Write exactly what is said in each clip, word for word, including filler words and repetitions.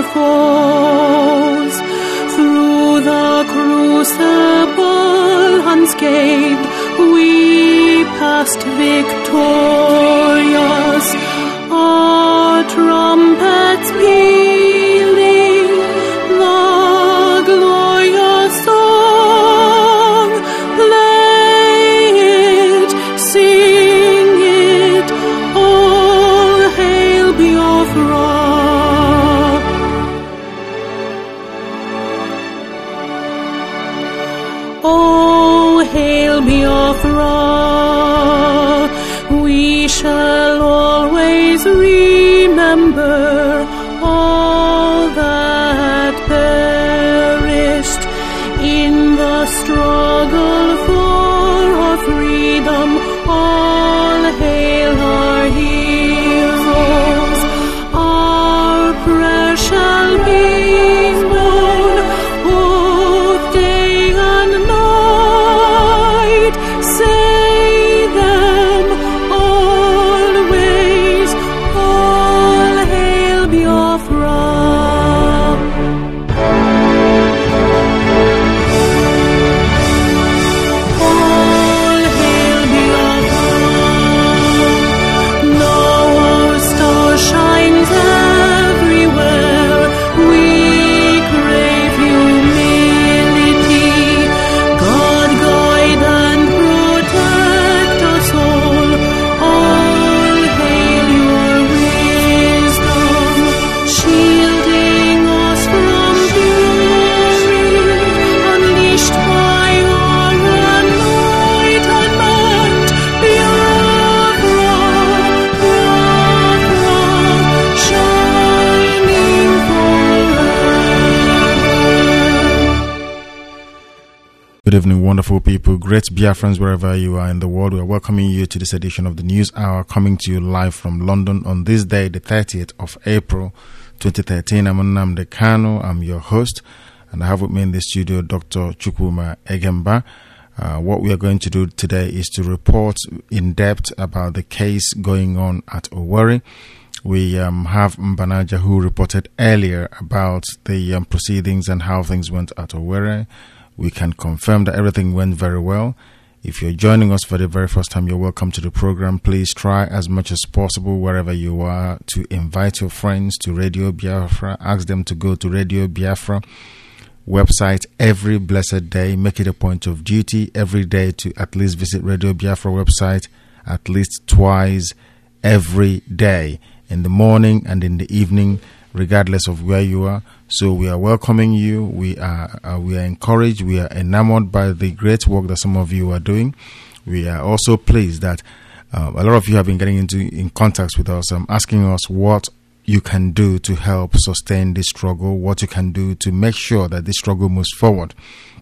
foes. Through the crucible unscathed, we passed victorious. Our trumpets pealing, the glorious song, play it, sing it, all hail Biafra. Oh, hail Biafra, we shall always remember all that perished in the struggle for our freedom. All hail our heroes, our prayers shall be known both day and night. Say them always, all hail Biafra. All hail Biafra. Now our star shines everywhere. We crave humility. God guide and protect us all. All hail your wisdom, shielding us from fury, unleashed by your enlightenment. Biafra, Biafra, shining forever. Good evening, wonderful people, great Biafrans wherever you are in the world. We are welcoming you to this edition of the News Hour, coming to you live from London on this day, the thirtieth of April, twenty thirteen. I'm Nnamdi Kanu. I'm your host, and I have with me in the studio Doctor Chukwuma Egemba. Uh, what we are going to do today is to report in depth about the case going on at Owerri. We um, have Mbanaja, who reported earlier about the um, proceedings and how things went at Owerri. We can confirm that everything went very well. If you're joining us for the very first time, you're welcome to the program. Please try as much as possible, wherever you are, to invite your friends to Radio Biafra. Ask them to go to Radio Biafra website every blessed day. Make it a point of duty every day to at least visit Radio Biafra website at least twice every day, in the morning and in the evening, regardless of where you are. So we are welcoming you. We are uh, we are encouraged. We are enamored by the great work that some of you are doing. We are also pleased that uh, a lot of you have been getting into in contact with us, um, asking us what you can do to help sustain this struggle, what you can do to make sure that this struggle moves forward.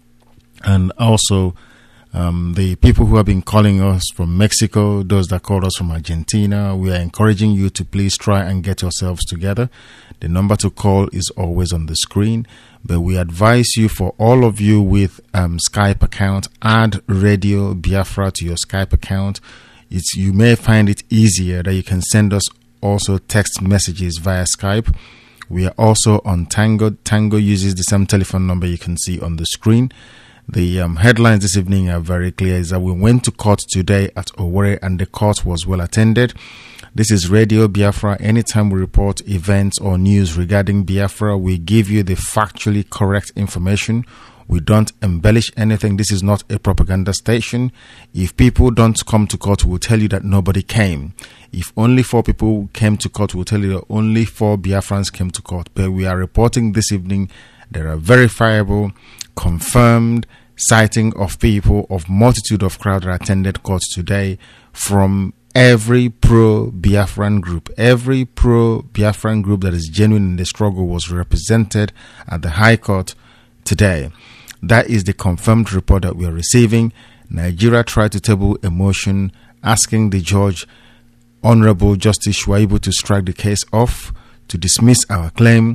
And also um, the people who have been calling us from Mexico, those that called us from Argentina, we are encouraging you to please try and get yourselves together. The number to call is always on the screen, but we advise you, for all of you with um, Skype account, add Radio Biafra to your Skype account. It's, you may find it easier that you can send us also text messages via Skype. We are also on Tango. Tango uses the same telephone number you can see on the screen. The um, headlines this evening are very clear. Is that we went to court today at Owerri and the court was well attended. This is Radio Biafra. Anytime we report events or news regarding Biafra, we give you the factually correct information. We don't embellish anything. This is not a propaganda station. If people don't come to court, we'll tell you that nobody came. If only four people came to court, we'll tell you that only four Biafrans came to court. But we are reporting this evening there are verifiable, confirmed sighting of people, of multitude of crowd that attended court today from every pro-Biafran group. Every pro-Biafran group that is genuine in the struggle was represented at the High Court today. That is the confirmed report that we are receiving. Nigeria tried to table a motion asking the judge, Honorable Justice Shuaibu, to strike the case off, to dismiss our claim,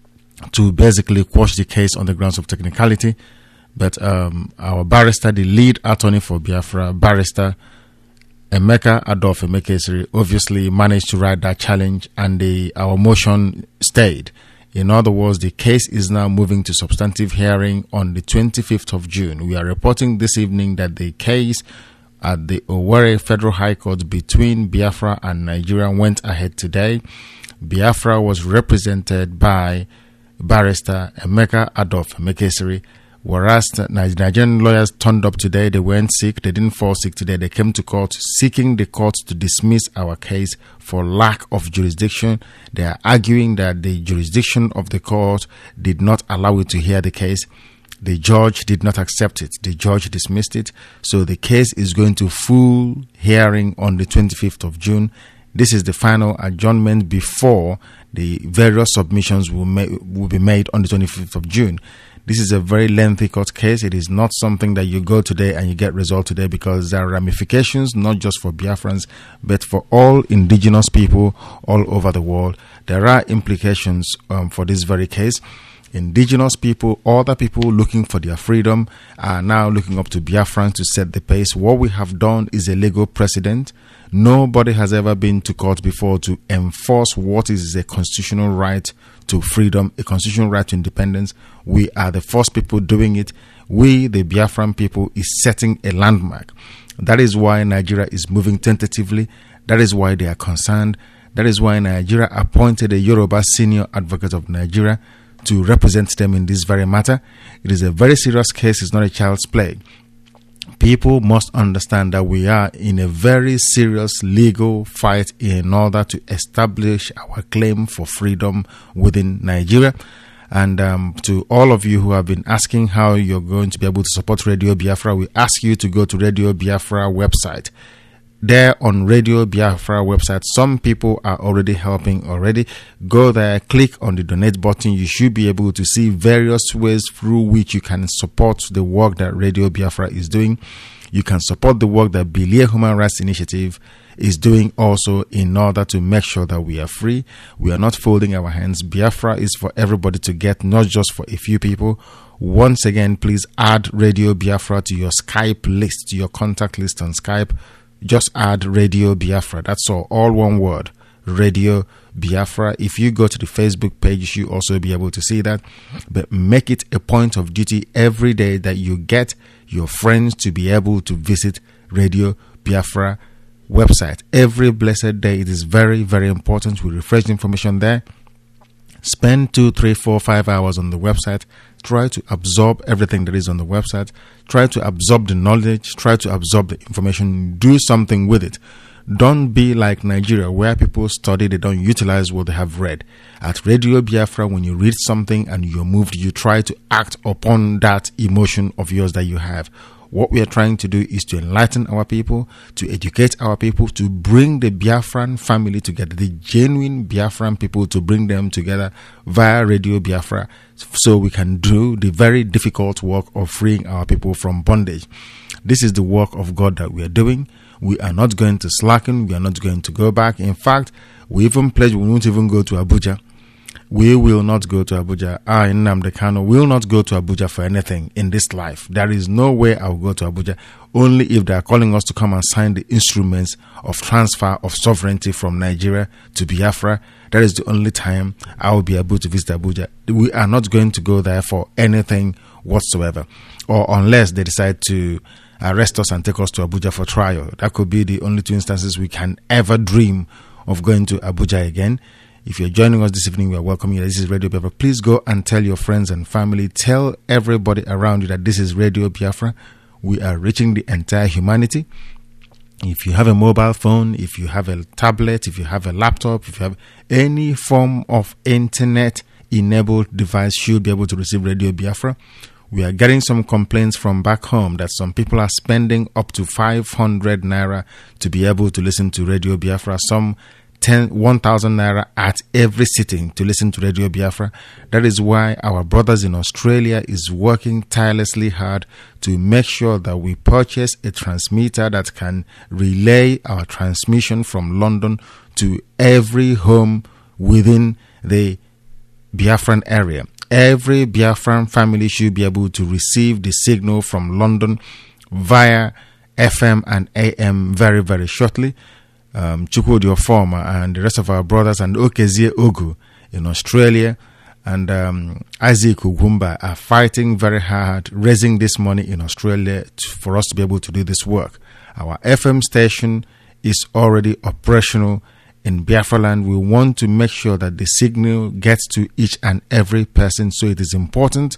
to basically quash the case on the grounds of technicality. But um, our barrister, the lead attorney for Biafra, Barrister Emeka Adolf Emekesiri, obviously managed to ride that challenge, and the our motion stayed In other words, the case is now moving to substantive hearing on the twenty-fifth of June. We are reporting this evening that the case at the Owerri Federal High Court between Biafra and Nigeria went ahead today. Biafra was represented by Barrister Emeka Adolf Mekesiri, whereas the Nigerian lawyers turned up today. They weren't sick. They didn't fall sick today. They came to court seeking the court to dismiss our case for lack of jurisdiction. They are arguing that the jurisdiction of the court did not allow it to hear the case. The judge did not accept it. The judge dismissed it. So the case is going to full hearing on the twenty-fifth of June. This is the final adjournment before the various submissions will, ma- will be made on the twenty-fifth of June. This is a very lengthy court case. It is not something that you go today and you get result today, because there are ramifications not just for Biafrans but for all indigenous people all over the world. There are implications um, for this very case. Indigenous people, other people looking for their freedom are now looking up to Biafrans to set the pace. What we have done is a legal precedent. Nobody has ever been to court before to enforce what is a constitutional right to freedom, a constitutional right to independence. We are the first people doing it. We, the Biafran people, is setting a landmark. That is why Nigeria is moving tentatively. That is why they are concerned. That is why Nigeria appointed a Yoruba senior advocate of Nigeria to represent them in this very matter. It is a very serious case. It's not a child's play. People must understand that we are in a very serious legal fight in order to establish our claim for freedom within Nigeria. And um, to all of you who have been asking how you're going to be able to support Radio Biafra, we ask you to go to Radio Biafra website. There on Radio Biafra website, some people are already helping already. Go there, click on the donate button. You should be able to see various ways through which you can support the work that Radio Biafra is doing. You can support the work that Bilia Human Rights Initiative is doing also, in order to make sure that we are free. We are not folding our hands. Biafra is for everybody to get, not just for a few people. Once again, please add Radio Biafra to your Skype list, to your contact list on Skype. Just add Radio Biafra. That's all. All one word. Radio Biafra. If you go to the Facebook page, you should also be able to see that. But make it a point of duty every day that you get your friends to be able to visit Radio Biafra website. Every blessed day. It is very, very important. We refresh the information there. Spend two, three, four, five hours on the website. Try to absorb everything that is on the website. Try to absorb the knowledge. Try to absorb the information. Do something with it. Don't be like Nigeria, where people study, they don't utilize what they have read. At Radio Biafra, when you read something and you're moved, you try to act upon that emotion of yours that you have. What we are trying to do is to enlighten our people, to educate our people, to bring the Biafran family together, the genuine Biafran people, to bring them together via Radio Biafra, so we can do the very difficult work of freeing our people from bondage. This is the work of God that we are doing. We are not going to slacken. We are not going to go back. In fact, we even pledge we won't even go to Abuja. We will not go to Abuja. I, Nnamdi Kanu, will not go to Abuja for anything in this life. There is no way I will go to Abuja, only if they are calling us to come and sign the instruments of transfer of sovereignty from Nigeria to Biafra. That is the only time I will be able to visit Abuja. We are not going to go there for anything whatsoever, or unless they decide to arrest us and take us to Abuja for trial. That could be the only two instances we can ever dream of going to Abuja again. If you're joining us this evening, we are welcoming you. This is Radio Biafra. Please go and tell your friends and family. Tell everybody around you that this is Radio Biafra. We are reaching the entire humanity. If you have a mobile phone, if you have a tablet, if you have a laptop, if you have any form of internet-enabled device, should be able to receive Radio Biafra. We are getting some complaints from back home that some people are spending up to five hundred naira to be able to listen to Radio Biafra. Some ten, one thousand naira at every sitting to listen to Radio Biafra. That is why our brothers in Australia is working tirelessly hard to make sure that we purchase a transmitter that can relay our transmission from London to every home within the Biafran area. Every Biafran family should be able to receive the signal from London via F M and A M very, very shortly. Um, Chukwudi Ofoma and the rest of our brothers and Okezie Ogu in Australia and um, Isaac Ugumba are fighting very hard, raising this money in Australia to, for us to be able to do this work. Our F M station is already operational in Biafra land. We want to make sure that the signal gets to each and every person. So it is important,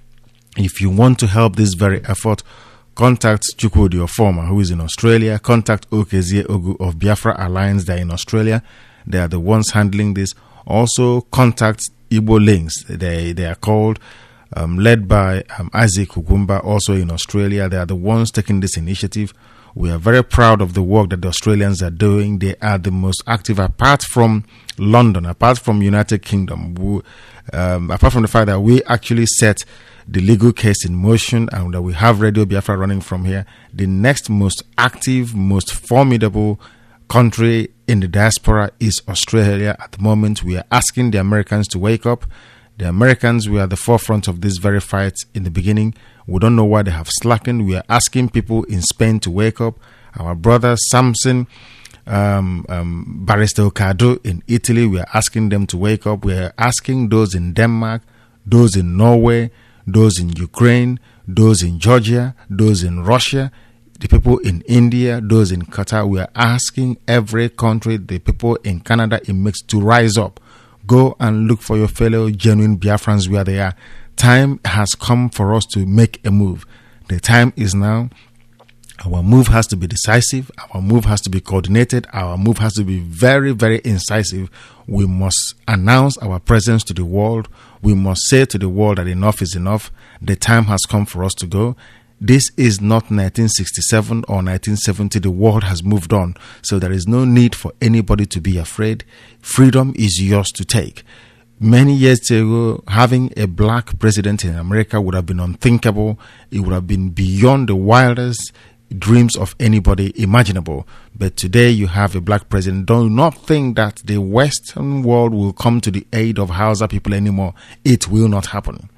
if you want to help this very effort, contact Chukwudi Ofoma, who is in Australia. Contact Okezie Ogu of Biafra Alliance. They're in Australia. They are the ones handling this. Also, contact Igbo Links. They they are called, um, led by um, Isaac Ugumba, also in Australia. They are the ones taking this initiative. We are very proud of the work that the Australians are doing. They are the most active, apart from London, apart from United Kingdom, we, um, apart from the fact that we actually set the legal case in motion and that we have Radio Biafra running from here. The next most active, most formidable country in the diaspora is Australia at the moment. We are asking the Americans to wake up. The Americans were at the forefront of this very fight in the beginning. We don't know why they have slackened. We are asking people in Spain to wake up. Our brother Samson, um, um, Barrister Okado in Italy, we are asking them to wake up. We are asking those in Denmark, those in Norway, those in Ukraine, those in Georgia, those in Russia, the people in India, those in Qatar. We are asking every country, the people in Canada, in Mexico, to rise up. Go and look for your fellow genuine Biafrans where they are. Time has come for us to make a move. The time is now. Our move has to be decisive. Our move has to be coordinated. Our move has to be very, very incisive. We must announce our presence to the world. We must say to the world that enough is enough. The time has come for us to go. This is not nineteen sixty-seven or nineteen seventy. The world has moved on. So there is no need for anybody to be afraid. Freedom is yours to take. Many years ago, having a black president in America would have been unthinkable. It would have been beyond the wildest dreams of anybody imaginable. But today you have a black president. Do not think that the Western world will come to the aid of Hausa people anymore. It will not happen.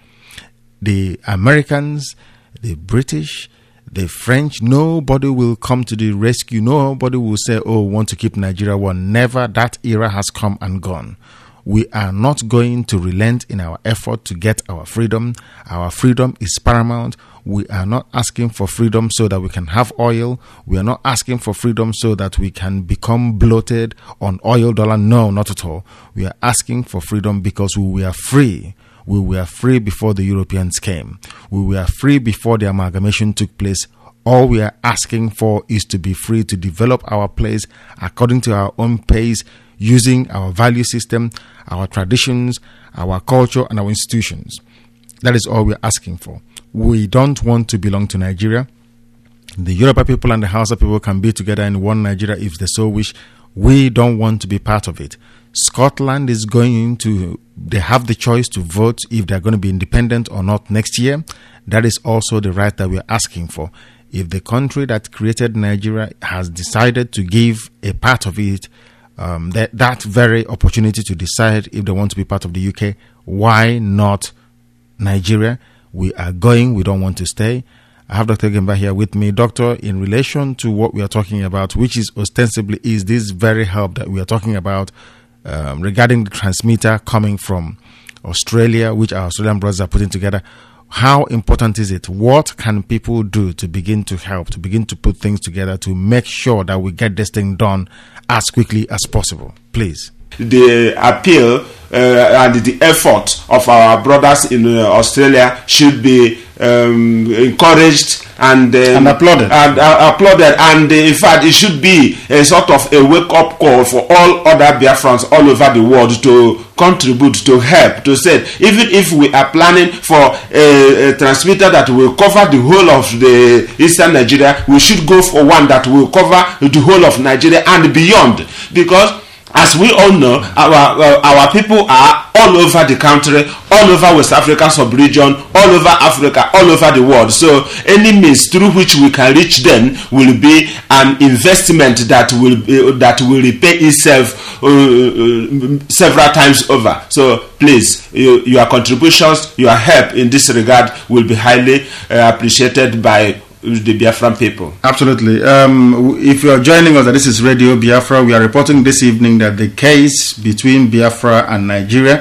The Americans, the British, the French, nobody will come to the rescue. Nobody will say, oh, we want to keep Nigeria one. Never. That era has come and gone. We are not going to relent in our effort to get our freedom. Our freedom is paramount. We are not asking for freedom so that we can have oil. We are not asking for freedom so that we can become bloated on oil dollar. No, not at all. We are asking for freedom because we were free. We were free before the Europeans came. We were free before the amalgamation took place. All we are asking for is to be free to develop our place according to our own pace, using our value system, our traditions, our culture, and our institutions. That is all we're asking for. We don't want to belong to Nigeria. The Yoruba people and the Hausa people can be together in one Nigeria if they so wish. We don't want to be part of it. Scotland is going to, they have the choice to vote if they're going to be independent or not next year. That is also the right that we're asking for. If the country that created Nigeria has decided to give a part of it um, that, that very opportunity to decide if they want to be part of the U K, why not Nigeria? We are going, we don't want to stay. I have Doctor Gemba here with me. Doctor, in relation to what we are talking about, which is ostensibly is this very help that we are talking about um, regarding the transmitter coming from Australia, which our Australian brothers are putting together, how important is it? What can people do to begin to help, to begin to put things together to make sure that we get this thing done as quickly as possible? Please. The appeal uh, and the effort of our brothers in uh, Australia should be um, encouraged and, um, and applauded. And, uh, applauded. And uh, in fact, it should be a sort of a wake-up call for all other Biafrans all over the world to contribute, to help, to say, even if we are planning for a, a transmitter that will cover the whole of the eastern Nigeria, we should go for one that will cover the whole of Nigeria and beyond. Because as we all know, our uh, our people are all over the country, all over West Africa sub-region, all over Africa, all over the world. So any means through which we can reach them will be an investment that will uh, that will repay itself uh, uh, several times over. So please, you, your contributions, your help in this regard will be highly uh, appreciated by the Biafran people. Absolutely. Um, if you are joining us, this is Radio Biafra. We are reporting this evening that the case between Biafra and Nigeria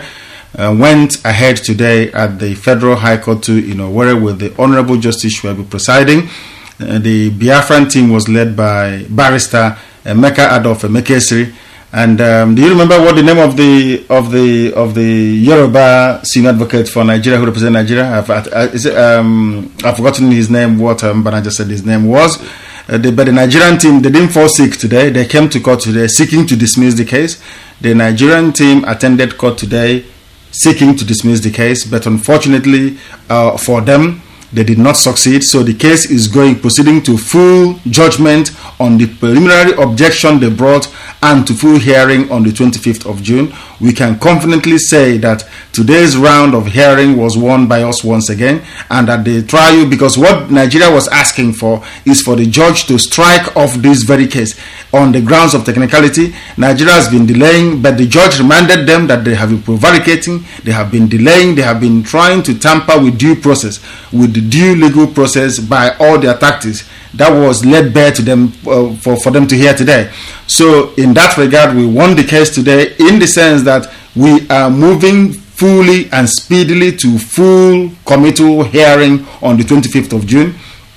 uh, went ahead today at the Federal High Court to, you know, where with the Honorable Justice Shuaibu presiding. Uh, the Biafran team was led by Barrister Emeka Adolf Emekesiri. And um, do you remember what the name of the of the of the Yoruba senior advocate for Nigeria who represents Nigeria? I've, uh, is it, um, I've forgotten his name. What um, Bana just said his name was. Uh, the, but the Nigerian team, they didn't fall sick today. They came to court today seeking to dismiss the case. The Nigerian team attended court today seeking to dismiss the case, but unfortunately uh, for them, they did not succeed. So the case is going proceeding to full judgment on the preliminary objection they brought and to full hearing on the twenty-fifth of June. We can confidently say that today's round of hearing was won by us once again, and that the trial, because what Nigeria was asking for is for the judge to strike off this very case on the grounds of technicality. Nigeria has been delaying, but the judge reminded them that they have been prevaricating, they have been delaying, they have been trying to tamper with due process, with the due legal process by all their tactics. That was laid bare to them uh, for, for them to hear today. So in that regard, we won the case today in the sense that we are moving fully and speedily to full committal hearing on the twenty-fifth of June.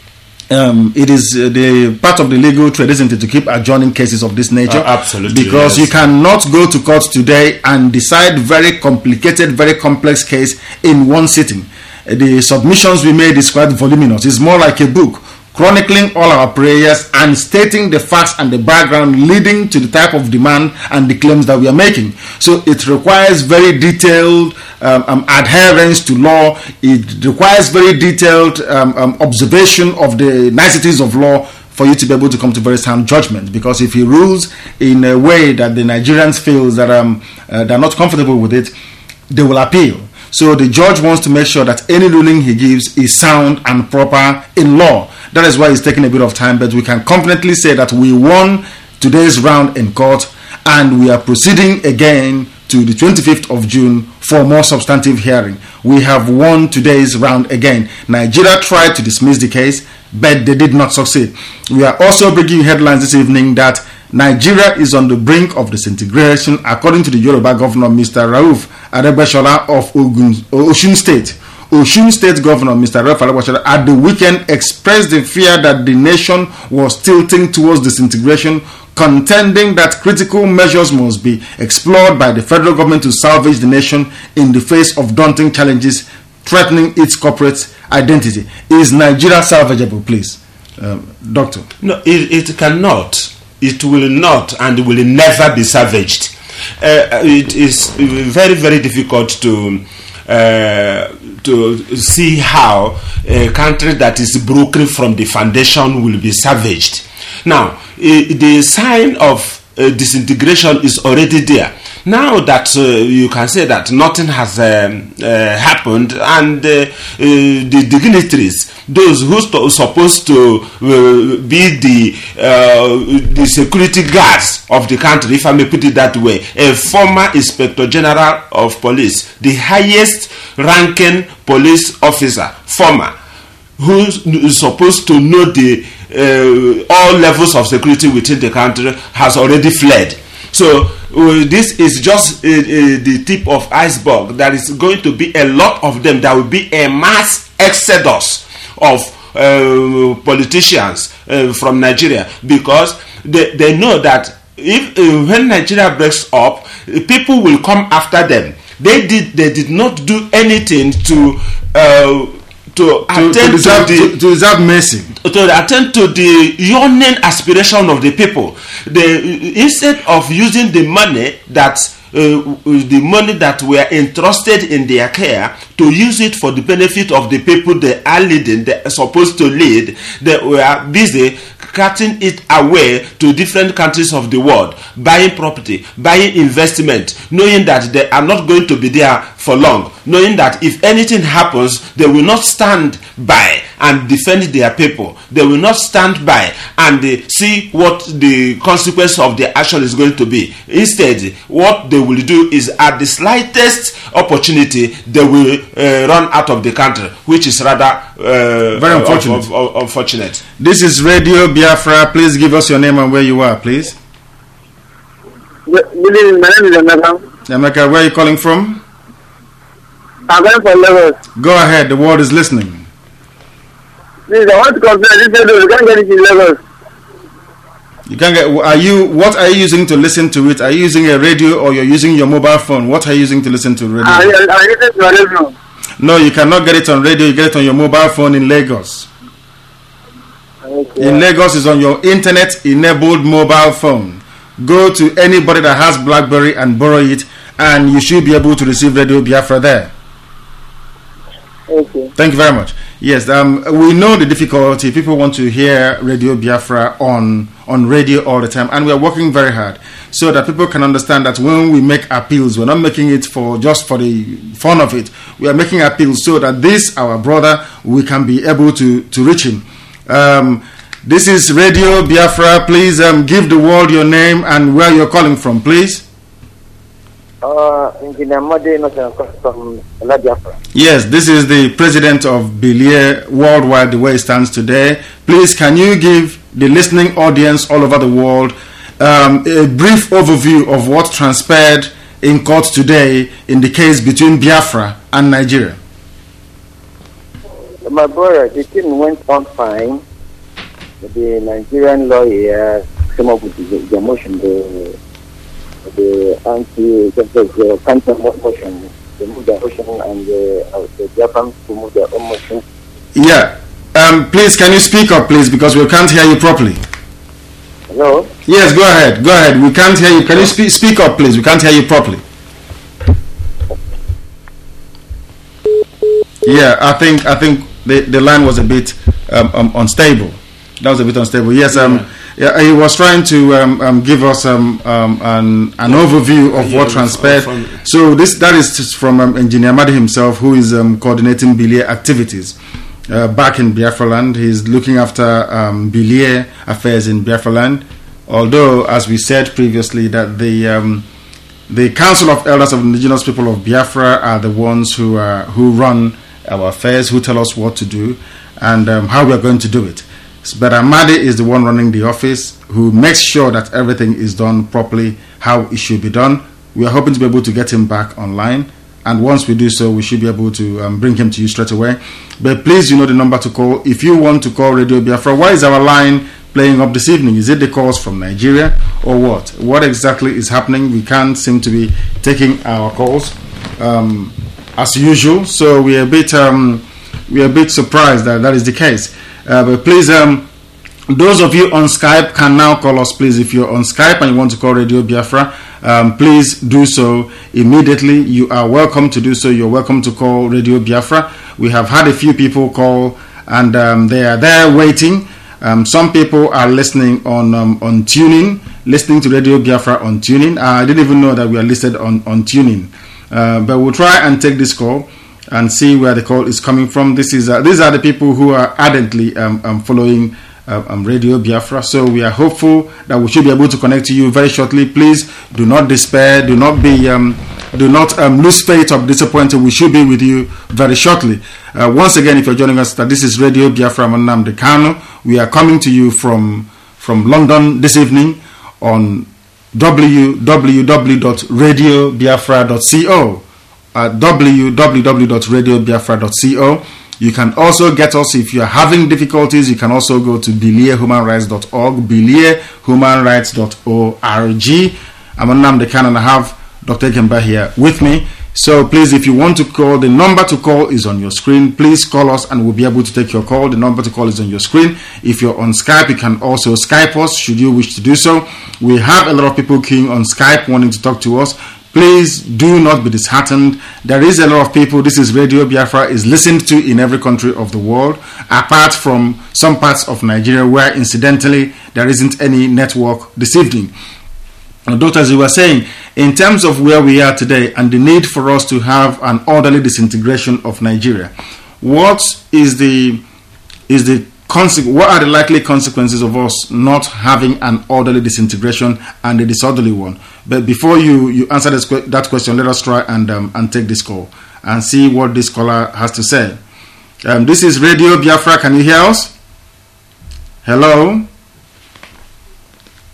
Um, it is uh, the part of the legal trade, isn't it, to keep adjourning cases of this nature? Uh, absolutely. Because yes. you cannot go to court today and decide very complicated, very complex case in one sitting. The submissions we made is quite voluminous. It's more like a book, chronicling all our prayers and stating the facts and the background leading to the type of demand and the claims that we are making. So it requires very detailed um, um, adherence to law. It requires very detailed um, um, observation of the niceties of law for you to be able to come to very sound judgment. Because if he rules in a way that the Nigerians feel that um, uh, they're not comfortable with it, they will appeal. So the judge wants to make sure that any ruling he gives is sound and proper in law. That is why it's taking a bit of time, but we can confidently say that we won today's round in court, and we are proceeding again to the twenty-fifth of June for more substantive hearing. We have won today's round again. Nigeria tried to dismiss the case, but they did not succeed. We are also bringing headlines this evening that Nigeria is on the brink of disintegration, according to the Yoruba governor, Mister Rauf Aregbesola of Ogun, Osun State. Osun State Governor Mister Rauf Aregbesola at the weekend expressed the fear that the nation was tilting towards disintegration, contending that critical measures must be explored by the federal government to salvage the nation in the face of daunting challenges threatening its corporate identity. Is Nigeria salvageable, please? Um, doctor? No, it, it cannot. It will not and will never be salvaged. Uh, it is very, very difficult to uh, to see how a country that is broken from the foundation will be salvaged. Now, uh, the sign of uh, disintegration is already there. Now that uh, you can say that nothing has um, uh, happened, and uh, uh, the dignitaries, those who are supposed to uh, be the uh, the security guards of the country, if I may put it that way, a former Inspector General of Police, the highest ranking police officer, former, who is supposed to know the uh, all levels of security within the country, has already fled. So uh, this is just uh, uh, the tip of iceberg. There is going to be a lot of them. There will be a mass exodus of uh, politicians uh, from Nigeria, because they, they know that if uh, when Nigeria breaks up, people will come after them. They did they did not do anything to uh, to, to attend to deserve, to the to, to deserve mercy. to attend to the yearning aspiration of the people. They, instead of using the money that uh, the money that were entrusted in their care to use it for the benefit of the people they are leading, they are supposed to lead, they were busy cutting it away to different countries of the world, buying property, buying investment, knowing that they are not going to be there for long, knowing that if anything happens, they will not stand by and defend their people. They will not stand by and uh, see what the consequence of their action is going to be. Instead, what they will do is at the slightest opportunity, they will uh, run out of the country, which is rather uh, very unfortunate. Of, of, of, unfortunate. This is Radio Biafra. Please give us your name and where you are, please. Good evening. My name is Emeka. Emeka, where are you calling from? I'm going for Lagos. Go ahead, the world is listening. Please, I want to complain. This radio, you can't get it in Lagos. You can get. Are you? What are you using to listen to it? Are you using a radio or you're using your mobile phone? What are you using to listen to radio? I, I, I listen to radio. No, you cannot get it on radio. You get it on your mobile phone in Lagos. Okay. In Lagos, is on your internet-enabled mobile phone. Go to anybody that has BlackBerry and borrow it, and you should be able to receive Radio Biafra there. Okay. Thank you very much. Yes, um, we know the difficulty. People want to hear Radio Biafra on, on radio all the time, and we are working very hard so that people can understand that when we make appeals, we're not making it for just for the fun of it. We are making appeals so that this, our brother, we can be able to, to reach him. Um, this is Radio Biafra. Please um, give the world your name and where you're calling from, please. Uh, Engineer Mode, not from Biafra. Yes, this is the president of Bilie worldwide, the way it stands today. Please, can you give the listening audience all over the world um, a brief overview of what transpired in court today in the case between Biafra and Nigeria? My brother, the thing went on fine. The Nigerian lawyer came up with the, the motion, the the anti the counter motion, they move their motion, and the, uh, the Biafrans to move their own motion. Yeah. Um, please, can you speak up, please, because we can't hear you properly. Hello? Yes, go ahead. Go ahead. We can't hear you. Can you speak speak up, please? We can't hear you properly. Yeah, I think I think the, the line was a bit um, um, unstable. That was a bit unstable. Yes, um, yeah, he was trying to um, um, give us um, um, an, an overview of what transpired. So this that is from um, Engineer Madi himself, who is um, coordinating Bilie activities uh, back in Biafra land. He's looking after um, Bilie affairs in Biafra land. Although, as we said previously, that the um, the Council of Elders of Indigenous People of Biafra are the ones who uh, who run our affairs, who tell us what to do and um, how we are going to do it. But Amadi is the one running the office, who makes sure that everything is done properly, how it should be done. We are hoping to be able to get him back online, and once we do so, we should be able to um, bring him to you straight away. But please, you know the number to call if you want to call Radio Biafra. Why is our line playing up this evening? Is it the calls from Nigeria or what? What exactly is happening? We can't seem to be taking our calls um, as usual, so we are a bit um, we are a bit surprised that that is the case. Uh, but please, um, those of you on Skype can now call us, please. If you're on Skype and you want to call Radio Biafra, um, please do so immediately. You are welcome to do so. You're welcome to call Radio Biafra. We have had a few people call, and um, they are there waiting. Um, some people are listening on um, on tuning, listening to Radio Biafra on tuning. Uh, I didn't even know that we are listed on, on tuning. Uh, but we'll try and take this call and see where the call is coming from. This is uh, these are the people who are ardently um, um, following uh, um, Radio Biafra. So we are hopeful that we should be able to connect to you very shortly. Please do not despair. Do not be um, do not um, lose faith or be disappointed. We should be with you very shortly. Uh, once again, if you're joining us, that this is Radio Biafra. I'm Nnamdi Kanu. We are coming to you from from London this evening on w w w dot radio biafra dot co. At w w w dot radio biafra dot co. You can also get us if you are having difficulties. You can also go to bilie human rights dot org, bilie human rights dot org. I'm Nnamdi Kanu and I have Doctor Kemba here with me. So please, if you want to call, the number to call is on your screen. Please call us and we'll be able to take your call. The number to call is on your screen. If you're on Skype, you can also Skype us should you wish to do so. We have a lot of people queuing on Skype wanting to talk to us. Please do not be disheartened. There is a lot of people. This is Radio Biafra is listened to in every country of the world, apart from some parts of Nigeria where incidentally there isn't any network this evening. Doctor, as you were saying, in terms of where we are today and the need for us to have an orderly disintegration of Nigeria, what is the is the conse- what are the likely consequences of us not having an orderly disintegration and a disorderly one? But before you, you answer this, that question, let us try and um, and take this call and see what this caller has to say. Um, this is Radio Biafra. Can you hear us? Hello?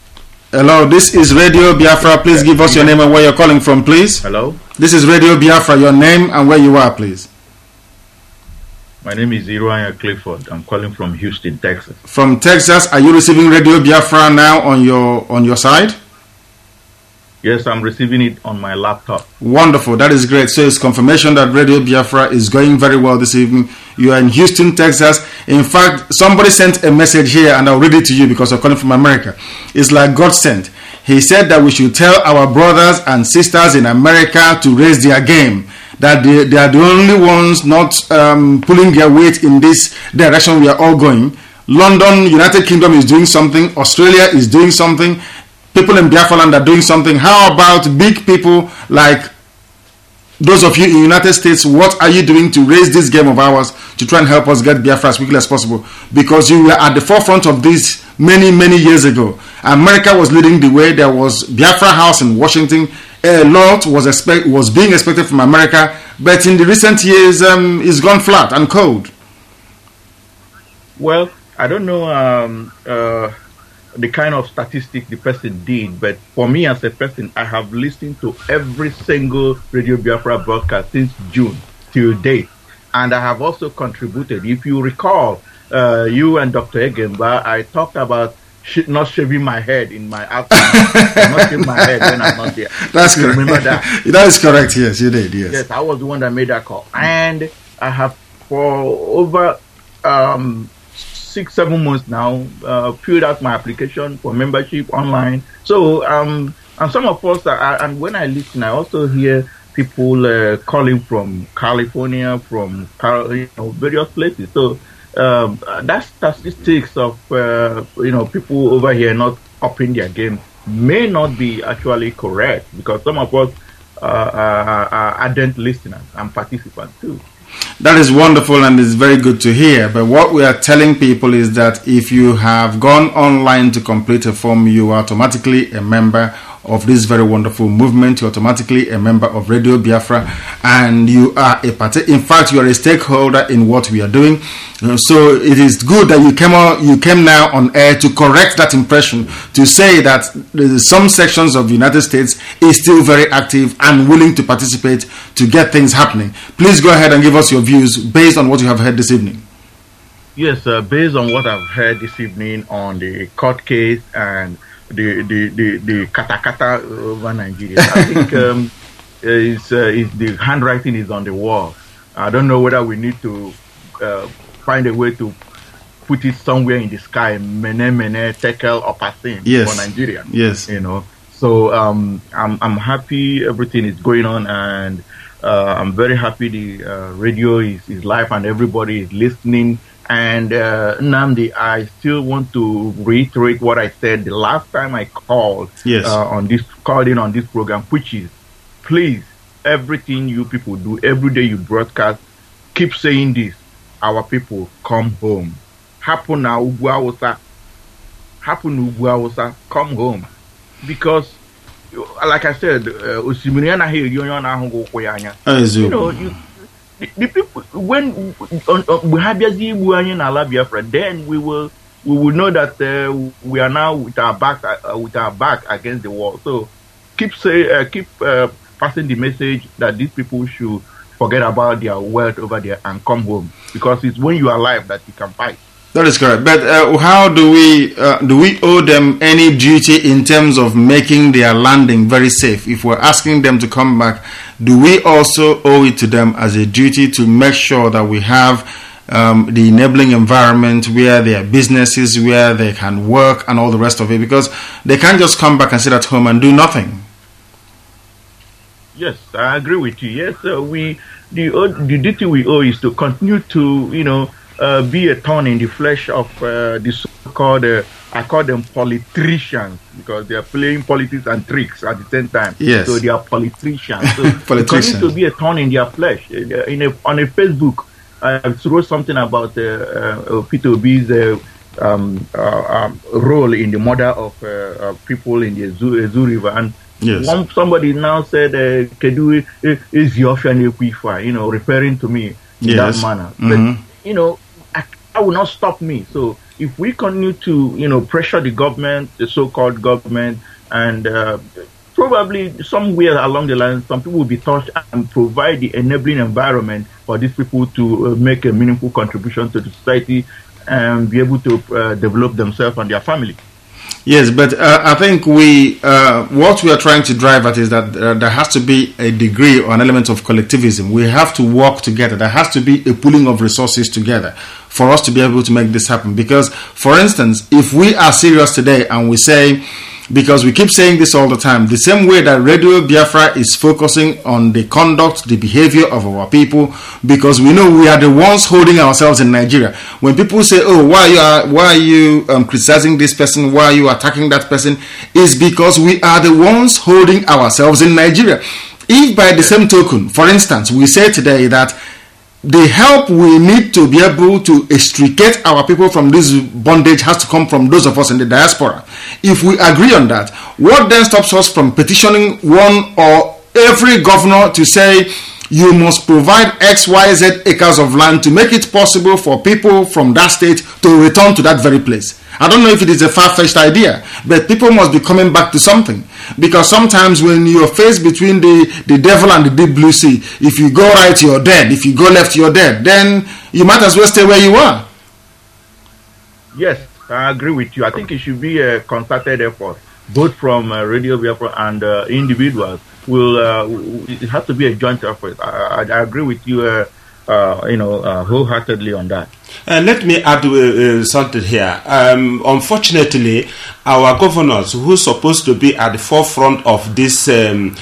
Hello, this is Radio Biafra. Please give us your name and where you're calling from, please. Hello, This is Radio Biafra. Your name and where you are, please. my name is Iruanya Clifford. I'm calling from Houston, Texas. From Texas, are you receiving Radio Biafra now on your on your side? Yes, I'm receiving it on my laptop. Wonderful. That is great. So it's confirmation that Radio Biafra is going very well this evening. You are in Houston, Texas. In fact, somebody sent a message here, and I'll read it to you because I'm calling from America. It's like God sent. He said that we should tell our brothers and sisters in America to raise their game, that they, they are the only ones not um, pulling their weight in this direction we are all going. London, United Kingdom is doing something. Australia is doing something. People in Biafra land are doing something. How about big people like those of you in the United States? What are you doing to raise this game of ours to try and help us get Biafra as quickly as possible? Because you were at the forefront of this many, many years ago. America was leading the way. There was Biafra House in Washington. A lot was expect was being expected from America, but in the recent years, um, it's gone flat and cold. Well, I don't know um, uh, the kind of statistic the person did, but for me as a person, I have listened to every single Radio Biafra broadcast since June till date, and I have also contributed. If you recall, uh, you and Doctor Egemba, I talked about sh- not shaving my head in my outfit. I'm not shaving my head when I'm not there. That's You correct. remember that? That is correct. Yes, you did. Yes. Yes, I was the one that made that call. And I have, for over um, six, seven months now, uh, filled out my application for membership online. So, um, and some of us, are, and when I listen, I also hear people uh, calling from California, from you know, various places. So, um, that statistics of, uh, you know, people over here not upping their game may not be actually correct, because some of us uh, are, are ardent listeners and participants too. That is wonderful and it's very good to hear. But what we are telling people is that if you have gone online to complete a form, you are automatically a member of this very wonderful movement. You're automatically a member of Radio Biafra, and you are a part. In fact, you are a stakeholder in what we are doing. Uh, So it is good that you came on, you came now on air to correct that impression, to say that uh, some sections of the United States is still very active and willing to participate to get things happening. Please go ahead and give us your views based on what you have heard this evening. Yes, uh, based on what I've heard this evening on the court case and the the the, the katakata over Nigeria, I think um, it's, uh, it's the handwriting is on the wall. I don't know whether we need to uh, find a way to put it somewhere in the sky, mene mene tekel or pasin Yes. for Nigeria. Yes. You know. So um, I'm I'm happy everything is going on, and uh, I'm very happy the uh, radio is, is live and everybody is listening. And uh, Nnamdi, I still want to reiterate what I said the last time I called Yes. uh, on this called in on this program, which is, please, everything you people do, every day you broadcast, keep saying this: our people, come home. Happen now, Ugwawusa. Happen Ugwawusa, come home. Because, like I said, uh, Osimiriana here, you know, you. The, the people, when we have Biafra, then we will we will know that uh, we are now with our back uh, with our back against the wall. So keep say uh, keep uh, passing the message that these people should forget about their wealth over there and come home, because it's when you are alive that you can fight. That is correct. But uh, how do we uh, do we owe them any duty in terms of making their landing very safe? If we're asking them to come back, do we also owe it to them as a duty to make sure that we have um, the enabling environment where their businesses, where they can work and all the rest of it? Because they can't just come back and sit at home and do nothing. Yes, I agree with you. Yes, uh, we the the duty we owe is to continue to, you know, Uh, be a thorn in the flesh of uh, the so-called, uh, I call them politicians, because they are playing politics and tricks at the same time. Yes. So they are politicians. So Politicians. continue to be a thorn in their flesh. Uh, In a, on a Facebook, I wrote something about uh, uh, Peter Obi's uh, um, uh, um, role in the murder of uh, uh, people in the Zoo, uh, Zoo River, and Yes. one, somebody now said, uh, "Kedu is your you know, referring to me in Yes. that manner." Mhm. But you know, I, I will not stop me. So if we continue to, you know, pressure the government, the so-called government, and uh, probably somewhere along the line, some people will be touched and provide the enabling environment for these people to uh, make a meaningful contribution to the society and be able to uh, develop themselves and their family. Yes, but uh, I think we uh, what we are trying to drive at is that uh, there has to be a degree or an element of collectivism. We have to work together. There has to be a pooling of resources together for us to be able to make this happen. Because, for instance, if we are serious today and we say, because we keep saying this all the time, the same way that Radio Biafra is focusing on the conduct, the behavior of our people, because we know we are the ones holding ourselves in Nigeria. When people say, oh, why you are, why are you um, criticizing this person, why are you attacking that person, is because we are the ones holding ourselves in Nigeria. If by the same token, for instance, we say today that the help we need to be able to extricate our people from this bondage has to come from those of us in the diaspora. If we agree on that, what then stops us from petitioning one or every governor to say, you must provide X Y Z acres of land to make it possible for people from that state to return to that very place? I don't know if it is a far-fetched idea, but people must be coming back to something. Because sometimes when you're faced between the, the devil and the deep blue sea, if you go right, you're dead. If you go left, you're dead. Then you might as well stay where you are. Yes, I agree with you. I think it should be a concerted effort, both from uh, Radio Biafra and uh, individuals. Will uh, it has to be a joint effort. I, I, I agree with you, uh, uh, you know, uh, wholeheartedly on that. Uh, let me add uh, uh, something here. Um, unfortunately, our governors, who are supposed to be at the forefront of this um,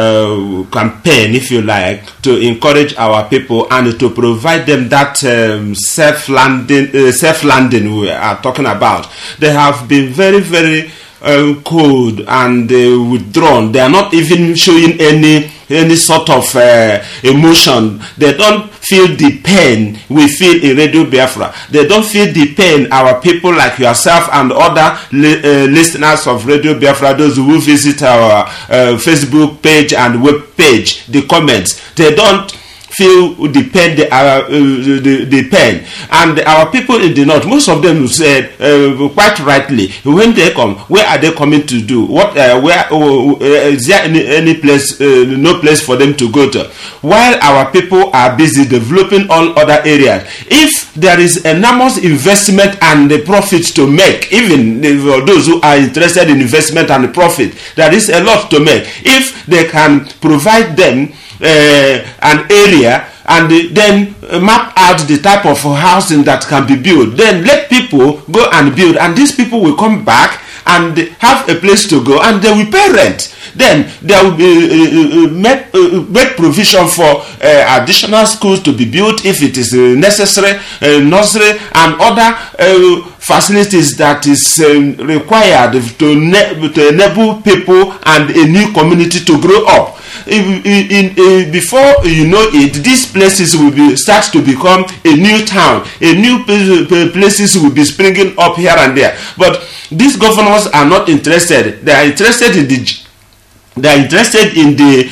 uh, campaign, if you like, to encourage our people and to provide them that um, self-landing, uh, self-landing we are talking about, they have been very, very uh, cold and uh, withdrawn. They are not even showing any any sort of uh, emotion. They don't feel the pain we feel in Radio Biafra. They don't feel the pain our people like yourself and other li- uh, listeners of Radio Biafra, those who visit our uh, Facebook page and web page, the comments, they don't feel the pain, the, uh, uh, the, the pain. And our people in the north, most of them said uh, quite rightly, when they come, where are they coming to do? What? Uh, where uh, is there any, any place, uh, no place for them to go to? While our people are busy developing all other areas, if there is enormous investment and the profit to make, even for those who are interested in investment and profit, there is a lot to make. If they can provide them Uh, an area and uh, then uh, map out the type of housing that can be built, then let people go and build, and these people will come back and have a place to go and they will pay rent. Then there will be uh, uh, make, uh, make provision for uh, additional schools to be built if it is uh, necessary, uh, nursery and other uh, facilities that is um, required to, ne- to enable people and a new community to grow up. In, in, in, before you know it, these places will be start to become a new town. A new places will be springing up here and there. But these governors are not interested. They are interested in the They are interested in the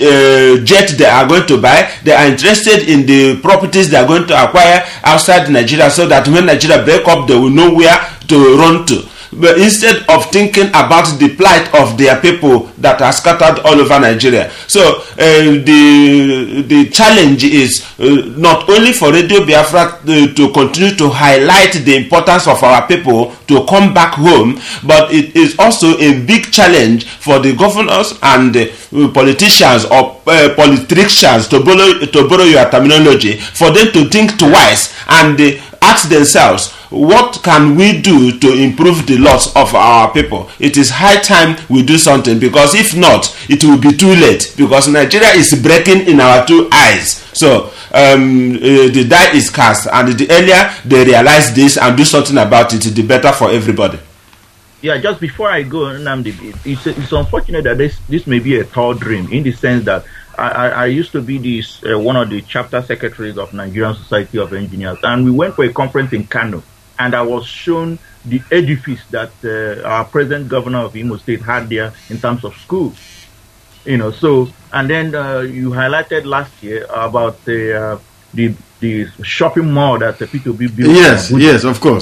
uh, jet they are going to buy. They are interested in the properties they are going to acquire outside Nigeria, so that when Nigeria break up, they will know where to run to. But instead of thinking about the plight of their people that are scattered all over Nigeria. So uh, the the challenge is uh, not only for Radio Biafra uh, to continue to highlight the importance of our people to come back home, but it is also a big challenge for the governors and the politicians or uh, politicians, to borrow to borrow your terminology, for them to think twice and uh, ask themselves, what can we do to improve the loss of our people? It is high time we do something, because if not, it will be too late, because Nigeria is breaking in our two eyes. So um, uh, the die is cast, and the earlier they realize this and do something about it, the better for everybody. Yeah, just before I go, Nnamdi, it's, it's unfortunate that this this may be a tall dream, in the sense that I, I, I used to be this uh, one of the chapter secretaries of Nigerian Society of Engineers, and we went for a conference in Kano, and I was shown the edifice that uh, our present governor of Imo State had there in terms of schools. You know, so, and then uh, you highlighted last year about the uh, the the shopping mall that the P two B built. Yes, yes, of course. You know,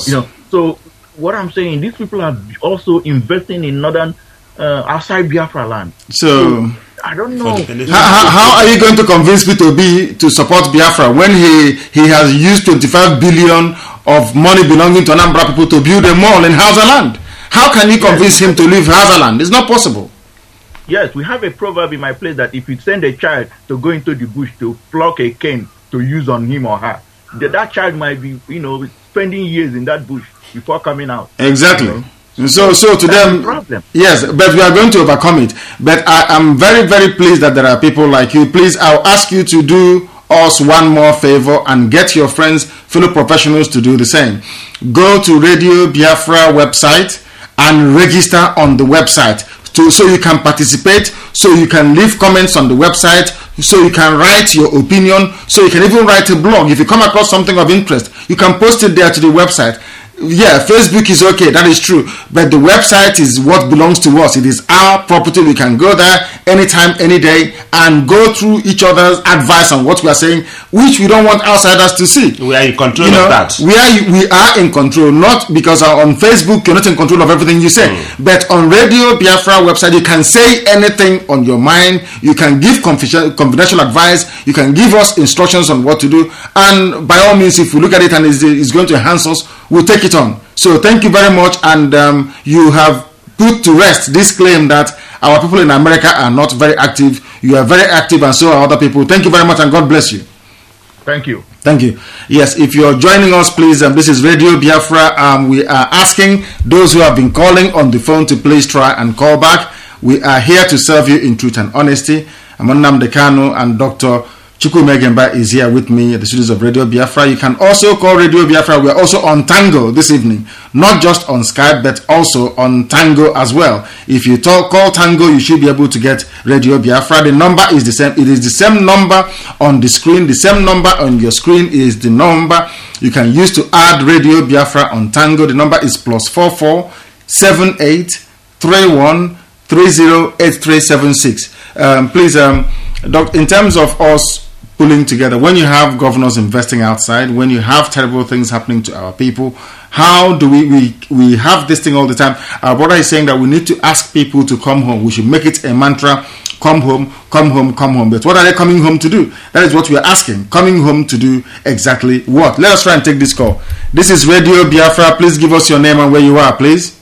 So what I'm saying, these people are also investing in northern, uh, outside Biafra land. So, I don't know. how, how are you going to convince P two B to support Biafra when he, he has used twenty-five billion of money belonging to Anambra people to build a mall in Hausa land? How can you convince him to leave Hausa land? It's not possible. Yes, we have a proverb in my place that if you send a child to go into the bush to pluck a cane to use on him or her, that, that child might be, you know, spending years in that bush before coming out. Exactly. You know? So, so to That's them, the problem. yes, but we are going to overcome it. But I am very, very pleased that there are people like you. Please, I'll ask you to do us one more favor and get your friends, fellow professionals to do the same. Go to Radio Biafra website and register on the website to, so you can participate, so you can leave comments on the website, so you can write your opinion, so you can even write a blog. If you come across something of interest, you can post it there to the website. Yeah, Facebook is okay, that is true, but the website is what belongs to us. It is our property. We can go there anytime, any day, and go through each other's advice on what we are saying, which we don't want outsiders to see. We are in control You know, of that. we are we are in control, not because on Facebook you're not in control of everything you say, Mm. but on Radio Biafra website you can say anything on your mind. You can give confidential confidential advice. You can give us instructions on what to do, and by all means, if we look at it and it's, it's going to enhance us, we'll take it on. So thank you very much, and um, you have put to rest this claim that our people in America are not very active. You are very active, and so are other people. Thank you very much, and God bless you. Thank you. Thank you. Yes, if you're joining us, please, um, this is Radio Biafra. Um, we are asking those who have been calling on the phone to please try and call back. We are here to serve you in truth and honesty. Amanam Dekano and Doctor Chukwu Megemba is here with me at the studios of Radio Biafra. You can also call Radio Biafra. We are also on Tango this evening, not just on Skype, but also on Tango as well. If you talk, call Tango, you should be able to get Radio Biafra. The number is the same. It is the same number on the screen. The same number on your screen is the number you can use to add Radio Biafra on Tango. The number is plus four four seven eight three one three zero eight three seven six. Um, please, um, doc, in terms of us pulling together, when you have governors investing outside, when you have terrible things happening to our people, how do we we we have this thing all the time? Our brother is saying that we need to ask people to come home. We should make it a mantra: come home, come home, come home. But what are they coming home to do? That is what we are asking. Coming home to do exactly what? Let us try and take this call. This is Radio Biafra. Please give us your name and where you are, please.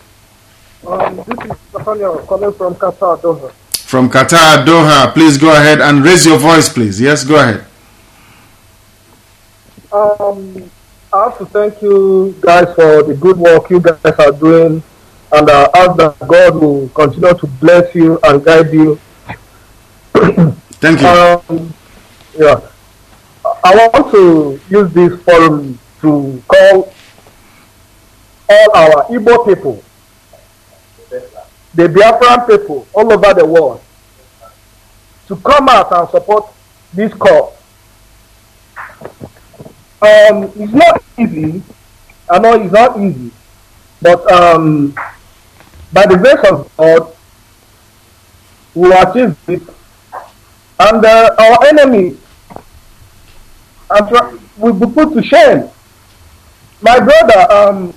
Um, this is Nathaniel calling from Qatar, Doha. From Qatar, Doha. Please go ahead and raise your voice, please. Yes, go ahead. Um, I have to thank you guys for the good work you guys are doing, and I ask that God will continue to bless you and guide you. Thank you. Um, yeah, I want to use this forum to call all our Igbo people, the Biafran people all over the world, to come out and support this cause. Um, it's not easy. I know it's not easy, but um, by the grace of God, we will achieve it. And uh, our enemies will be put to shame. My brother, um,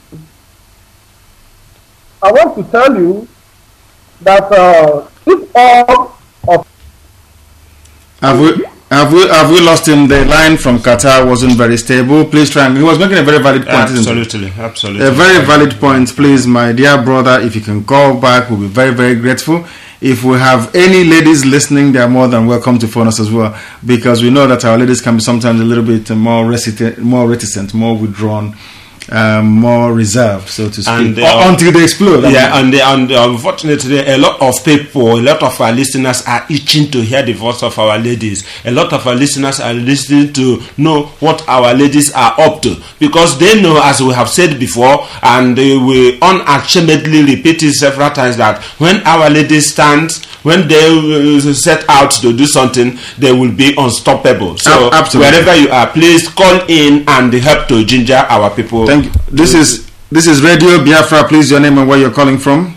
I want to tell you that uh, if all of Have we have we have we lost him? The line from Qatar wasn't very stable. Please try and he was making a very valid point. Absolutely, isn't it? absolutely. A very valid point. Please, my dear brother, if you can call back, we'll be very, very grateful. If we have any ladies listening, they are more than welcome to phone us as well, because we know that our ladies can be sometimes a little bit more reticent, more reticent, more withdrawn, um, more reserved, so to speak, And, uh, uh, until they explode. Yeah, and, the, and uh, unfortunately, a lot of people, a lot of our listeners are itching to hear the voice of our ladies. A lot of our listeners are listening to know what our ladies are up to, because they know, as we have said before, and they will unashamedly repeat it several times, that when our ladies stand, when they uh, set out to do something, they will be unstoppable. So, Ab- absolutely. wherever you are, please call in and help to ginger our people. Thank you. This is this is Radio Biafra. Please, your name and where you're calling from.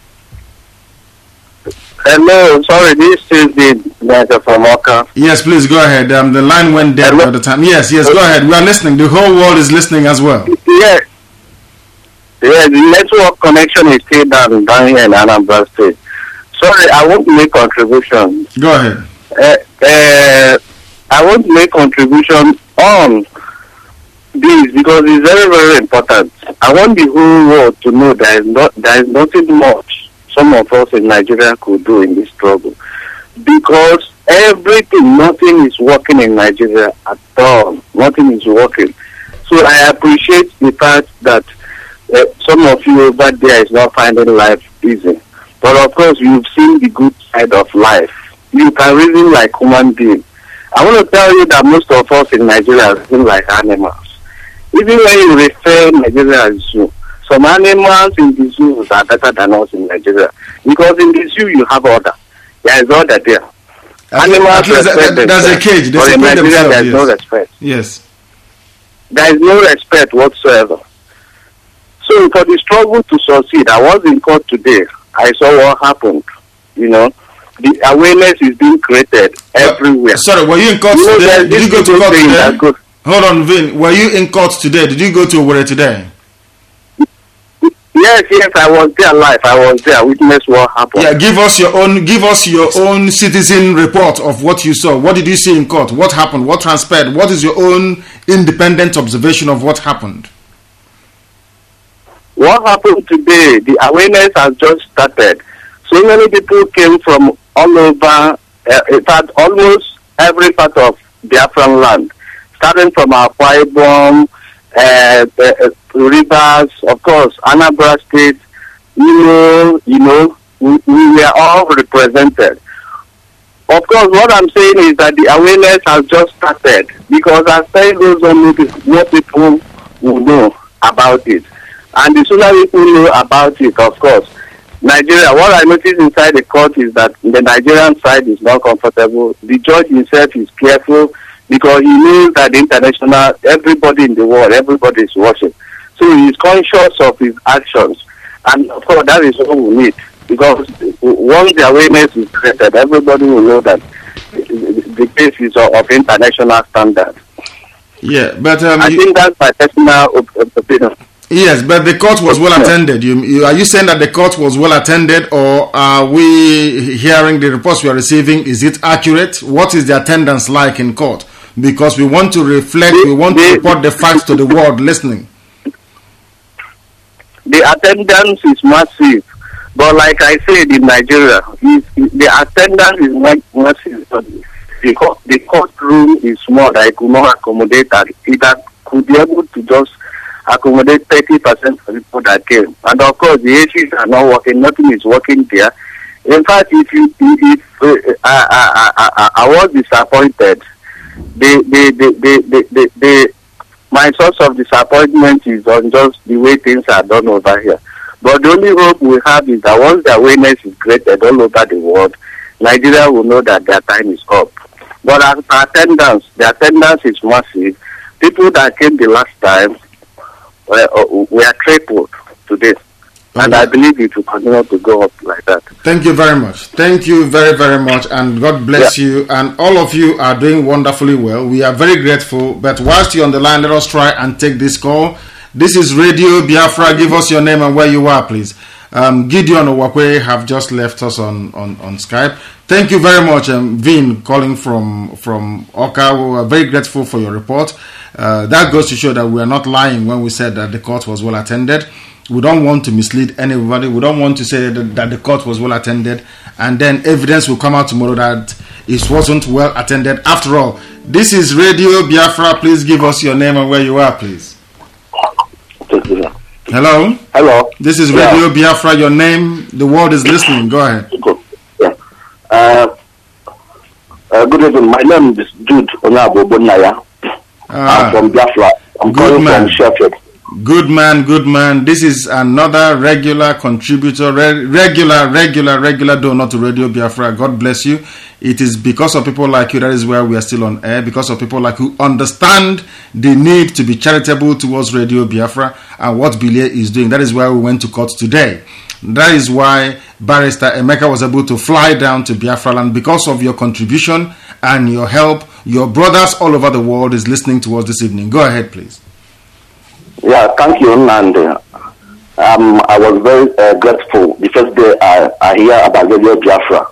Hello, sorry, this is the guy from Oka. Yes, please go ahead. Um, the line went dead Hello? all the time. Yes, yes, go ahead. We are listening. The whole world is listening as well. Yes, Yeah, the network connection is still down, down here in Anambra State. Sorry, I want to make contribution. Go ahead. Uh, uh, I want to make contribution on this because it's very, very important. I want the whole world to know there is not there is nothing much some of us in Nigeria could do in this struggle. Because everything, nothing is working in Nigeria at all. Nothing is working. So I appreciate the fact that uh, some of you over there is not finding life easy. But of course, you've seen the good side of life. You can reason like human beings. I want to tell you that most of us in Nigeria reason like animals. Even when you refer Nigeria as zoo, some animals in the zoo are better than us in Nigeria. Because in the zoo you have order. There is order there. At Animals least respect there- there's a themselves. cage. They But in separate Nigeria themselves, there is no yes. respect. Yes. There is no respect whatsoever. So for the struggle to succeed, I was in court today. I saw what happened. You know, the awareness is being created everywhere. Sorry, were you in court You know, today? there's Did you this go to people court saying today? that go- Hold on, Vin. Were you in court today? Did you go to Owerri today? Yes, yes, I was there live. I was there. I witnessed what happened. Yeah, give us your own give us your own citizen report of what you saw. What did you see in court? What happened? What transpired? What is your own independent observation of what happened? What happened today? The awareness has just started. So many people came from all over, uh, in fact, almost every part of Biafran land, starting from Akwa Ibom, uh, uh, Rivers, of course, Anambra State. You know, you know, we, we were all represented. Of course, what I'm saying is that the awareness has just started because as time goes on, more people will know about it. And the sooner people know about it, of course, Nigeria, what I noticed inside the court is that the Nigerian side is not comfortable. The judge himself is careful because he knows that the international, everybody in the world, everybody is watching. So he is conscious of his actions. And of course, that is what we need. Because once the awareness is created, everybody will know that the case is of international standard. Yeah, but um, I you- think that's my personal op- opinion. yes, but the court was well attended. You, you are you saying that the court was well attended, or are we hearing the reports we are receiving? Is it accurate? What is the attendance like in court? Because we want to reflect, we want to report the facts to the world listening. The attendance is massive, but like I said in Nigeria, is, the attendance is not massive. But the court, the courtroom is small that it could not accommodate that. It had- could be able to just accommodate thirty percent of people that came. And of course, the A Cs are not working. Nothing is working there. In fact, if you, if uh, I, I, I, I was disappointed, the, the, the, the, the, the, the my source of disappointment is on just the way things are done over here. But the only hope we have is that once the awareness is created all over the world, Nigeria will know that their time is up. But as for attendance, the attendance is massive. People that came the last time were, were tripled today. And I believe it will continue to go up like that. Thank you very much. Thank you very, very much. And God bless Yeah. you. And all of you are doing wonderfully well. We are very grateful. But whilst you're on the line, let us try and take this call. This is Radio Biafra. Give us your name and where you are, please. Um, Gideon Owakwe have just left us on, on, on Skype. Thank you very much, um, Vin, calling from, from Oka. We are very grateful for your report. Uh, that goes to show that we are not lying when we said that the court was well attended. We don't want to mislead anybody. We don't want to say that, that the court was well attended and then evidence will come out tomorrow that it wasn't well attended. After all, this is Radio Biafra. Please give us your name and where you are, please. Hello? Hello. This is Yeah. Radio Biafra. Your name, the world is listening. Go ahead. Good. Yeah. Uh, uh, good evening. My name is Jude Onabo Bonaya. Ah, I'm from Biafra. I'm Good calling man. from Sheffield. good man, good man. This is another regular contributor, re- regular, regular, regular donor to Radio Biafra. God bless you. It is because of people like you that is where we are still on air, because of people like you who understand the need to be charitable towards Radio Biafra and what Bilie is doing. That is why we went to court today. That is why Barrister Emeka was able to fly down to Biafra land because of your contribution and your help. Your brothers all over the world is listening to us this evening. Go ahead, please. Yeah, thank you, Nandi. Um, I was very uh, grateful the first day I, I hear about Radio Biafra.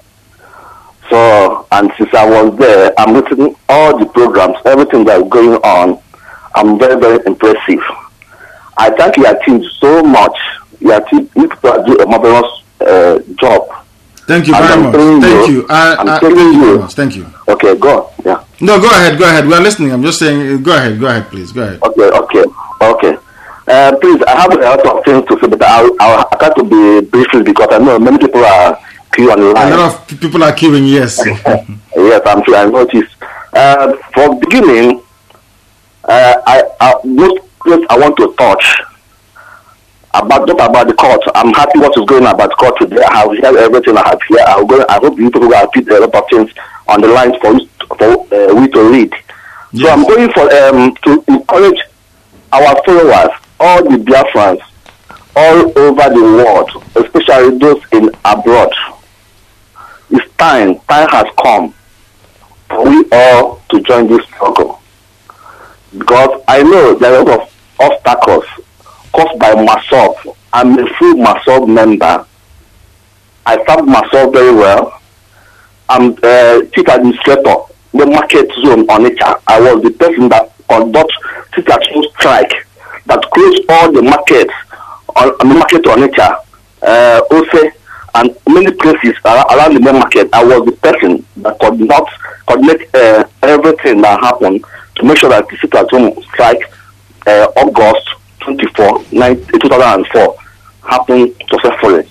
So, and since I was there, I'm listening all the programs, everything that's going on. I'm very, very impressive. I thank your team so much. Your team, you people do a marvelous uh, job. Thank you And very I'm much. telling Thank you, you. I, I'm I, telling thank you very you. much. Thank you. Okay, go. Yeah. No, go ahead. Go ahead. We are listening. I'm just saying. uh, Go ahead. Go ahead, please. Go ahead. Okay, okay, okay. Uh, please, I have a lot of things to say, but I'll, I'll, I try to be briefly because I know many people are queuing on the A line. lot of p- people are queuing. Yes. Yes, I'm sure I noticed. Uh, for beginning, uh, I, I most place I want to touch about not about the court. I'm happy what is going on about the court today. I have heard everything I have here. I'm going, I hope you people will repeat a lot of things on the lines for us- for uh, we to read. So Yes. I'm going for um to encourage our followers, all the Biafrans, all over the world, especially those in abroad. It's time. Time has come for we all to join this struggle. Because I know there are a lot of obstacles caused by myself. I'm a full myself member. I serve myself very well. I'm uh, chief administrator, the market zone on it. I was the person that conduct teacher strike that closed all the markets on, on the market on it. Uh, also, and many places ar- around the main market. I was the person that could not coordinate uh, everything that happened to make sure that the teacher strike uh, August twenty-fourth, two thousand four happened successfully.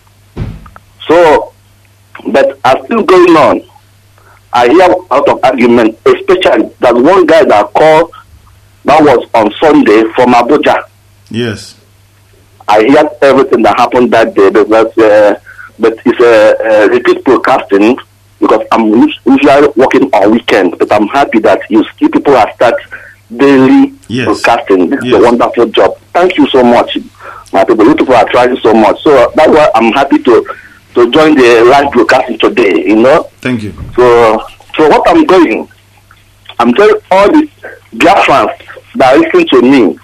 So, but as still going on, I hear out of argument, especially that one guy that called that was on Sunday from Abuja. Yes. I hear everything that happened that day, but uh, but it's a, a repeat broadcasting because I'm usually working on weekends. But I'm happy that you see people are start daily Yes. broadcasting. This is Yes. a wonderful job. Thank you so much, my people. You people are trying so much. So that's why I'm happy to to join the live broadcasting today. You know. Thank you. So, so what I'm doing, I'm telling all the Biafrans that are listening to me,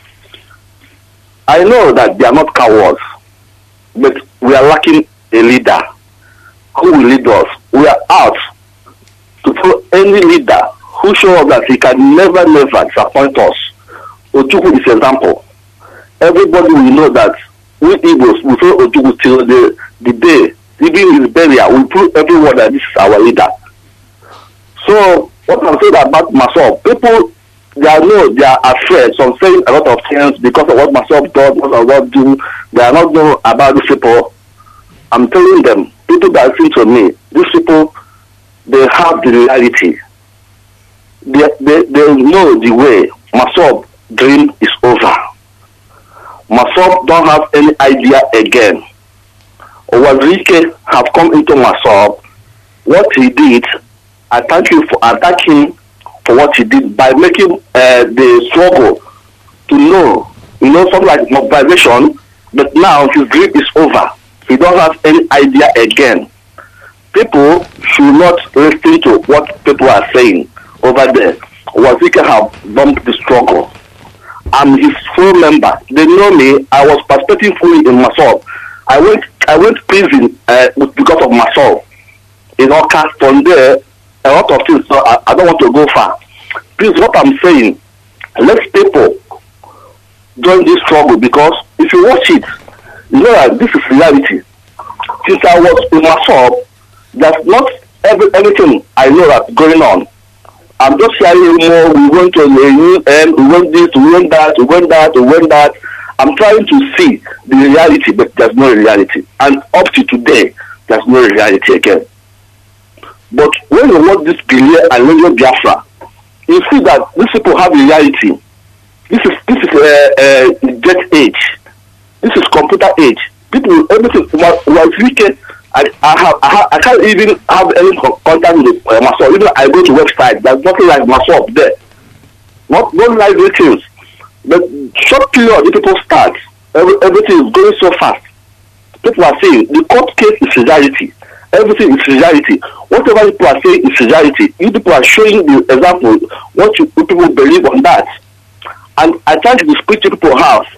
I know that they are not cowards, but we are lacking a leader who will lead us. We are out to follow any leader who shows us that he can never, never disappoint us. Ojukwu is an example. Everybody will know that we Igbos will follow Ojukwu till the, the day, even his burial, we prove everyone that this is our leader. So, what I'm saying about myself, people, they are no, they are afraid. So I'm saying a lot of things because of what myself does, what I what do. They are not know about these people. I'm telling them, people that listen to me, these people, they have the reality. They, they, they know the way. Myself dream is over. Myself don't have any idea again. Owazike have come into myself. What he did, I thank you for I thank him for what he did by making uh, the struggle to know, you know, something like mobilization. But now his dream is over. He don't have any idea again. People should not listen to what people are saying over there. Wazika have bumped the struggle. I'm his full member. They know me. I was participating fully in myself. I went I went prison uh, because of myself. You know, cast from there a lot of things. So I, I don't want to go far. Please, what I'm saying, let people join this struggle because if you watch it, you know that this is reality. Since I was in myself, there's not every anything I know that's going on. I'm just sharing more. We went to the U N, we went this, we went that, we went that, we went that. I'm trying to see the reality, but there's no reality. And up to today, there's no reality again. But when you watch this Guille and Radio Biafra, you see that these people have reality. This is this is uh, uh, jet age. This is computer age. People, everything was wicked. I, I have I, have, I can't even have any contact with uh, myself. Even I go to website, there's nothing like myself there. Not not like things. But short period, the people start. Every, everything is going so fast. People are saying the court case is reality. Everything is reality. Whatever people are saying is reality. You people are showing the example what you people believe on that. And I thank the spiritual people have.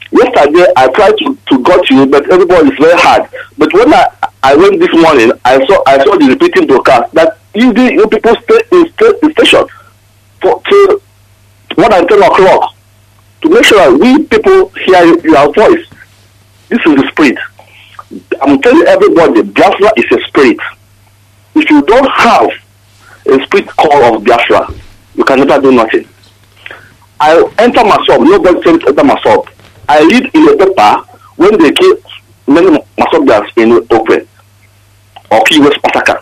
Yesterday I tried to, to got you, but everybody is very hard. But when I, I went this morning, I saw I saw the repeating broadcast that you you people stay in, stay in station for till more than ten o'clock to make sure that we people hear your voice. This is the spirit. I'm telling everybody, Biafra is a spirit. If you don't have a spirit call of Biafra, you can never do nothing. I enter Masob, nobody tells me to enter Masob. I read in the paper when they kill many Masobians in Okwe or Key West Pataka.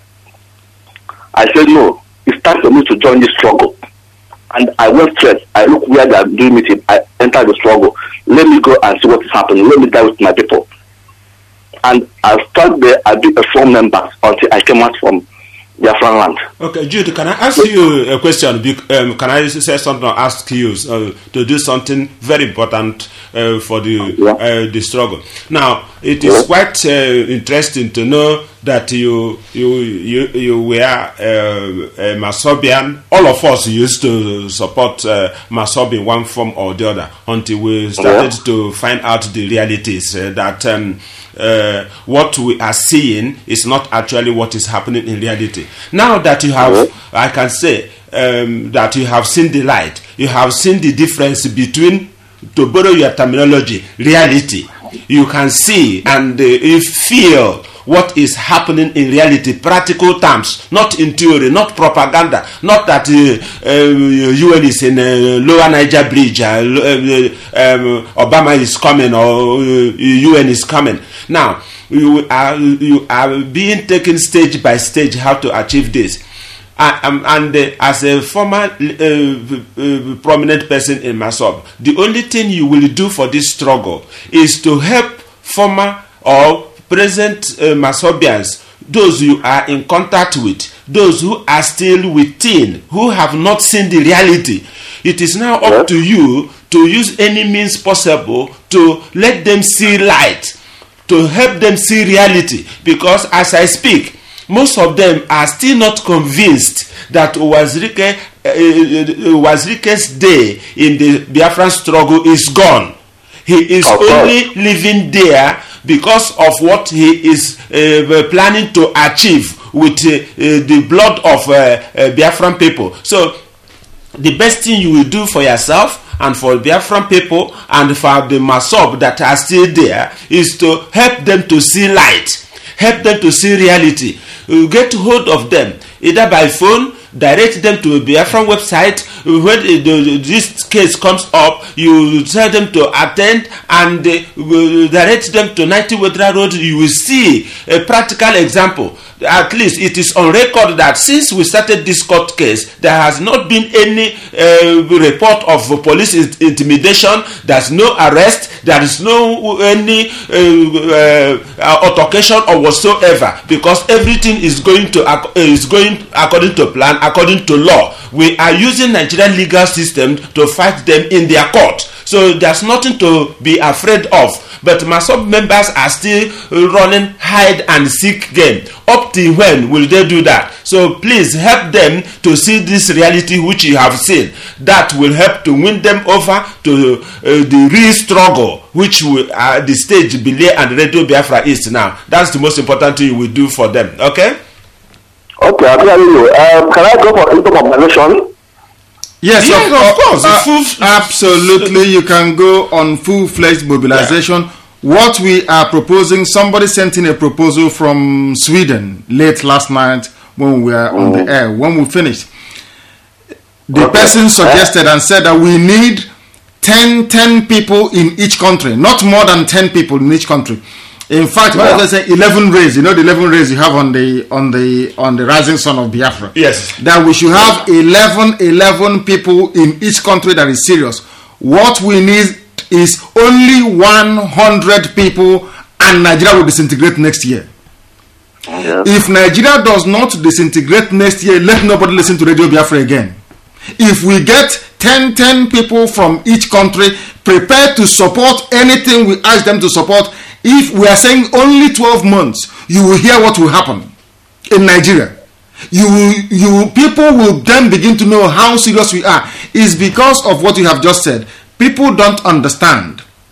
I said, no, it's time for me to join this struggle. And I went straight. I look where they are doing meeting. I enter the struggle. Let me go and see what is happening. Let me die with my people. And I started there. I be a full member until I came out from Biafran land. Okay, Jude, can I ask you a question? Um, can I say something or ask you uh, to do something very important uh, for the yeah. uh, the struggle? Now, it is yeah. quite uh, interesting to know that you you you you were uh, a Masobian. All of us used to support uh, Masob in one form or the other until we started yeah. to find out the realities uh, that um, uh, what we are seeing is not actually what is happening in reality. Now that you have, yeah. I can say um, that you have seen the light, you have seen the difference between, to borrow your terminology, reality. You can see and uh, you feel what is happening in reality, practical terms, not in theory, not propaganda, not that uh, uh, U N is in uh, Lower Niger Bridge, uh, uh, um, Obama is coming or uh, U N is coming. Now, you are, you are being taken stage by stage how to achieve this. Uh, um, and uh, as a former uh, uh, prominent person in Masob, the only thing you will do for this struggle is to help former or present uh, Masobians, those you are in contact with, those who are still within, who have not seen the reality. It is now up to you to use any means possible to let them see light, to help them see reality. Because as I speak, most of them are still not convinced that Wazirike, uh, Wazirike's day in the Biafran struggle is gone. He is okay. only living there because of what he is uh, planning to achieve with uh, uh, the blood of uh, uh, Biafran people. So the best thing you will do for yourself and for Biafran people and for the Masob that are still there is to help them to see light, help them to see reality. You get hold of them either by phone, direct them to a Biafran website. When uh, this case comes up, you tell them to attend and uh, direct them to ninety Wedra Road. You will see a practical example. At least it is on record that since we started this court case, there has not been any uh, report of uh, police intimidation. There's no arrest. There is no any uh, uh, altercation or whatsoever, because everything is going to uh, is going according to plan, according to law. We are using Nigerian legal system to fight them in their court. So there's nothing to be afraid of. But Masob members are still running hide and seek game. Up till when will they do that? So please help them to see this reality which you have seen. That will help to win them over to uh, the real struggle which will, uh, the stage Bile and Radio Biafra is now. That's the most important thing you will do for them. Okay? Okay, I hear you. Um, can I go for a little mobilization? Yes, yes, of, of course. Uh, full, absolutely, you can go on full-fledged mobilization. Yeah. What we are proposing, somebody sent in a proposal from Sweden late last night when we were mm. on the air. When we finished, the okay. person suggested and said that we need ten, ten people in each country, not more than ten people in each country. In fact, when yeah. I say eleven rays, you know the eleven rays you have on the on the on the rising sun of Biafra. Yes. That we should have eleven, eleven people in each country that is serious. What we need is only one hundred people, and Nigeria will disintegrate next year. Yeah. If Nigeria does not disintegrate next year, let nobody listen to Radio Biafra again. If we get ten, ten people from each country prepared to support anything we ask them to support, if we are saying only twelve months, you will hear what will happen in Nigeria. You will, you people will then begin to know how serious we are. It's because of what you have just said. People don't understand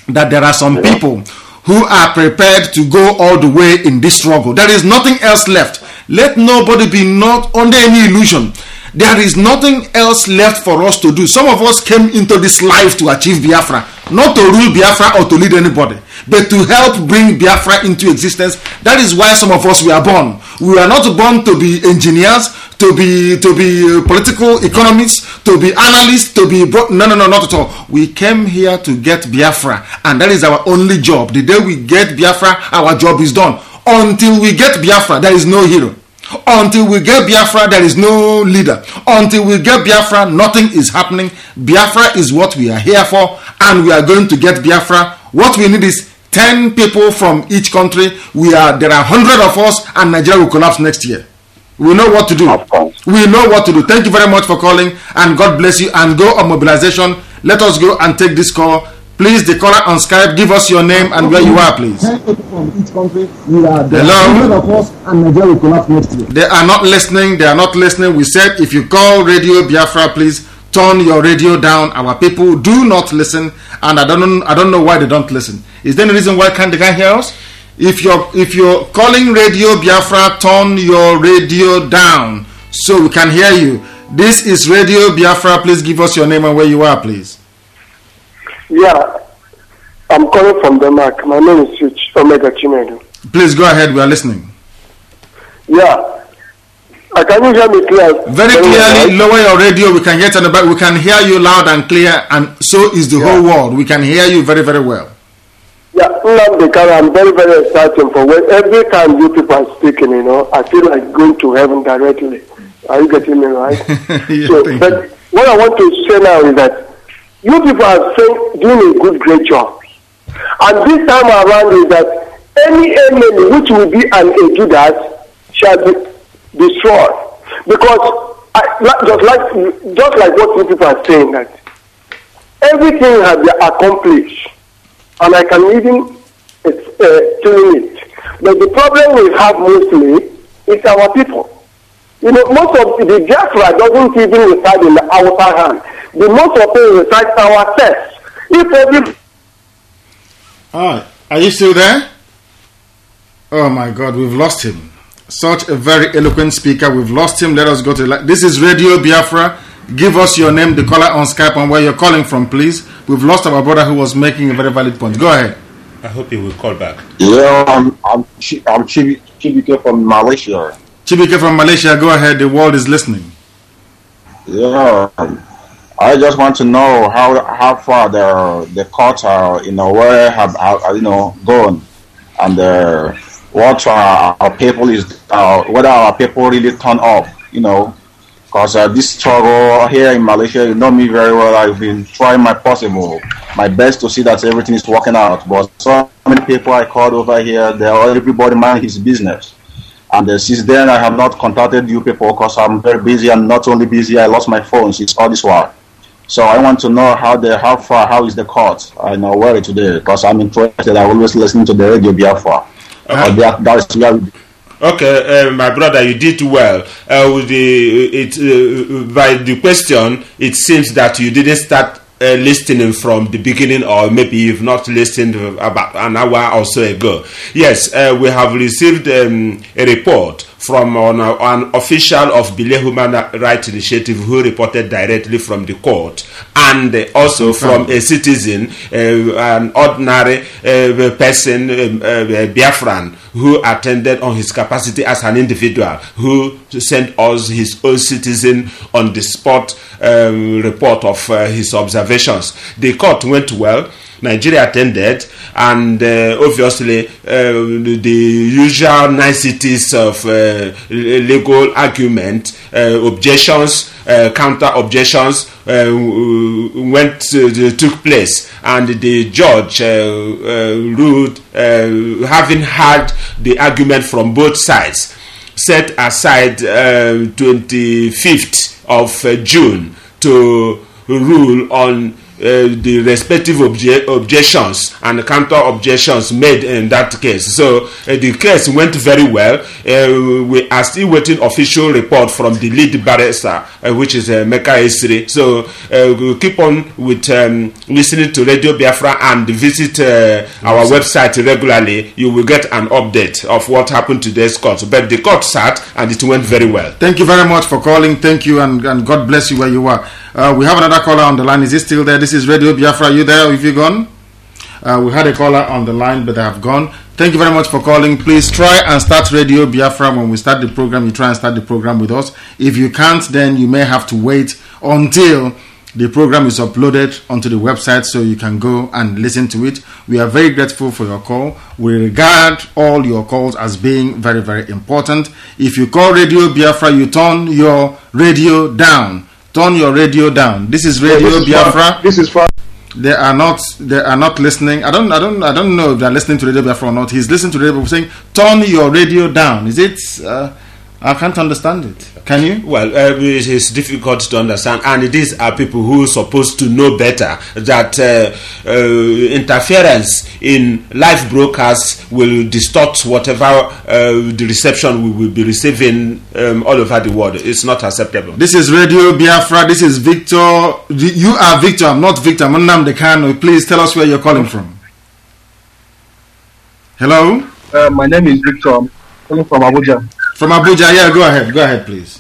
that there are some people who are prepared to go all the way in this struggle. There is nothing else left. Let nobody be not under any illusion. There is nothing else left for us to do. Some of us came into this life to achieve Biafra, not to rule Biafra or to lead anybody, but to help bring Biafra into existence. That is why some of us were born. We were not born to be engineers, to be to be uh, political economists, to be analysts, to be bro- no no no not at all. We came here to get Biafra, and that is our only job. The day we get Biafra, our job is done. Until we get Biafra, there is no hero. Until we get Biafra, there is no leader. Until we get Biafra, nothing is happening. Biafra is what we are here for, and we are going to get Biafra. What we need is ten people from each country. We are there are hundred of us, and Nigeria will collapse next year. We know what to do. We know what to do. Thank you very much for calling, and God bless you. And go on mobilization. Let us go and take this call. Please, the caller on Skype, give us your name and where you are, please. From each country, we are there. Hello? Of us, and Nigeria will collapse next year. They are not listening. They are not listening. We said if you call Radio Biafra, please turn your radio down. Our people do not listen, and I don't know. I don't know why they don't listen. Is there any reason why can't they can't hear us? If you're if you're calling Radio Biafra, turn your radio down so we can hear you. This is Radio Biafra. Please give us your name and where you are, please. Yeah, I'm calling from Denmark. My name is Switch Omega Chinedu. Please go ahead. We are listening. Yeah, uh, can you hear me clear? Very clearly. Lower your radio. We can get on the back. We can hear you loud and clear, and so is the yeah. whole world. We can hear you very, very well. Yeah, I'm very, very excited for when every time you people are speaking. You know, I feel like going to heaven directly. Are you getting me right? yeah, so, but you. what I want to say now is that you people are saying, doing a good, great job. And this time around is that any enemy which will be an Judas shall be destroyed. Because I, just like just like what you people are saying, that everything has been accomplished. And I can even explain it. But the problem we have mostly is our people. You know, most of the Biafra doesn't even reside in the outer hand. The most of it resides ourselves. If every Ah, are you still there? Oh my God, we've lost him. Such a very eloquent speaker. We've lost him. Let us go to. This is Radio Biafra. Give us your name, the caller on Skype, and where you're calling from, please. We've lost our brother who was making a very valid point. Go ahead. I hope he will call back. Yeah, I'm I'm Ch- I'm Chibi- Chibike from Malaysia. Chibike from Malaysia. Go ahead. The world is listening. Yeah, I just want to know how how far the the court uh, you know where have uh, you know gone, and uh, what uh, our people is uh, whether our people really turn up, you know. Because uh, this struggle here in Malaysia, you know me very well. I've been trying my possible, my best to see that everything is working out. But so many people I called over here, they are everybody mind his business. And uh, since then, I have not contacted you people because I'm very busy. And not only busy, I lost my phone since all this while. So I want to know how the how far, how is the court? I know where today because I'm interested. I always listen to the Radio Biafra. Uh, that, that is where we Okay, uh, my brother, you did well. Uh, with the it uh, by the question, it seems that you didn't start uh, listening from the beginning, or maybe you've not listened about an hour or so ago. Yes, uh, we have received um, a report from an, an official of Bile Human Rights Initiative who reported directly from the court, and uh, also okay. from a citizen, uh, an ordinary uh, person, um, uh, Biafran, who attended on his capacity as an individual, who sent us his own citizen on the spot um, report of uh, his observations. The court went well. Nigeria attended, and uh, obviously uh, the usual niceties of uh, legal argument, uh, objections, uh, counter objections uh, went uh, took place, and the judge uh, uh, ruled, uh, having heard the argument from both sides, set aside uh, twenty-fifth of uh, June to rule on Uh, the respective obje- objections and counter objections made in that case. So uh, the case went very well. Uh, we are still waiting official report from the lead barrister, uh, which is uh, Meka Esri. So uh, we'll keep on with um, listening to Radio Biafra and visit uh, our website regularly. You will get an update of what happened to today's court. But the court sat and it went very well. Thank you very much for calling. Thank you, and, and God bless you where you are. Uh, we have another caller on the line. Is he still there? This is Radio Biafra. Are you there? Have you gone? Uh, we had a caller on the line, but they have gone. Thank you very much for calling. Please try and start Radio Biafra. When we start the program, you try and start the program with us. If you can't, then you may have to wait until the program is uploaded onto the website so you can go and listen to it. We are very grateful for your call. We regard all your calls as being very, very important. If you call Radio Biafra, you turn your radio down. Turn your radio down. This is Radio Yeah, this is Biafra. far- This is far. They are not. They are not listening. I don't. I don't. I don't know if they are listening to Radio Biafra or not. He's listening to Radio Biafra saying, "Turn your radio down." Is it? Uh, I can't understand it. Can you? Well, uh, it is difficult to understand, and these are people who are supposed to know better that uh, uh, interference in live broadcasts will distort whatever uh, the reception we will be receiving um, all over the world. It's not acceptable. This is Radio Biafra. This is Victor. You are Victor. I'm not Victor. I'm Nnamdi Kanu. Please tell us where you're calling from. Hello? Uh, my name is Victor. I'm calling from Abuja. From Abuja. Yeah, go ahead. Go ahead, please.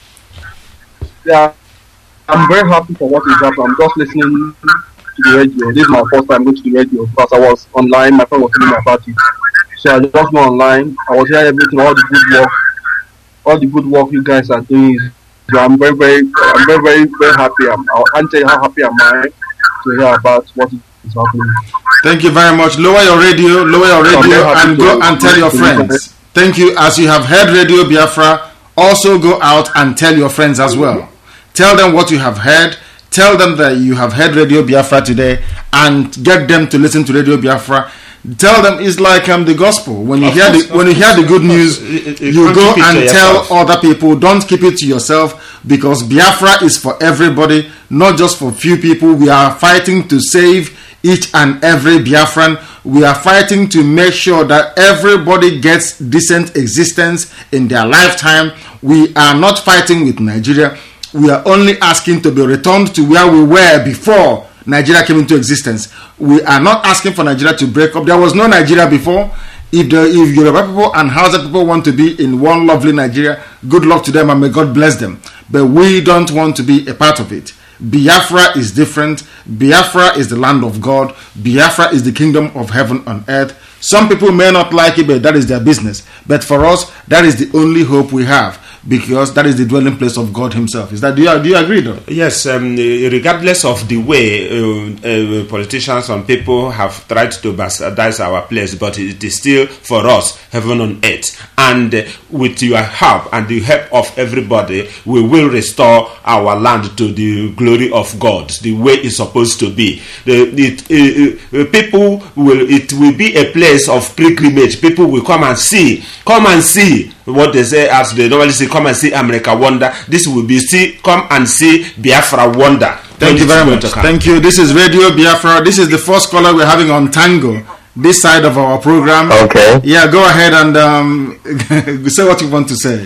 Yeah, I'm very happy for what is happening. I'm just listening to the radio. This is my first time going to the radio because I was online. My friend was telling me about it. So I just went online. I was hearing everything, all the good work, all the good work you guys are doing. So I'm very, very, I'm very, very, very happy. I'm, I can't tell you how happy am I to hear about what is happening. Thank you very much. Lower your radio, lower your radio, and go and tell your friends. Thank you. As you have heard Radio Biafra, also go out and tell your friends as well. Tell them what you have heard. Tell them that you have heard Radio Biafra today, and get them to listen to Radio Biafra. Tell them it's like um, the gospel. When you Of hear course, the when you hear the good news, It- it- you can't go keep it and to tell yourself. other people. Don't keep it to yourself, because Biafra is for everybody, not just for few people. We are fighting to save each and every Biafran. We are fighting to make sure that everybody gets decent existence in their lifetime. We are not fighting with Nigeria. We are only asking to be returned to where we were before Nigeria came into existence. We are not asking for Nigeria to break up. There was no Nigeria before. If the if Yoruba people and Hausa people want to be in one lovely Nigeria, good luck to them and may God bless them. But we don't want to be a part of it. Biafra is different. Biafra is the land of God. Biafra is the kingdom of heaven on earth. Some people may not like it, but that is their business. But for us, that is the only hope we have, because that is the dwelling place of God himself. Is that, do you, do you agree though? Yes, um, regardless of the way uh, uh, politicians and people have tried to bastardize our place, but it is still for us heaven on earth. And uh, with your help and the help of everybody, we will restore our land to the glory of God, the way it's supposed to be. The, it, uh, uh, people will, it will be a place of pilgrimage. People will come and see, come and see what they say, as they normally say, come and see America wonder. This will be see, come and see Biafra wonder. Thank you very much. Thank you. This is Radio Biafra. This is the first caller we're having on Tango, this side of our program. Okay. Yeah, go ahead and um, say what you want to say.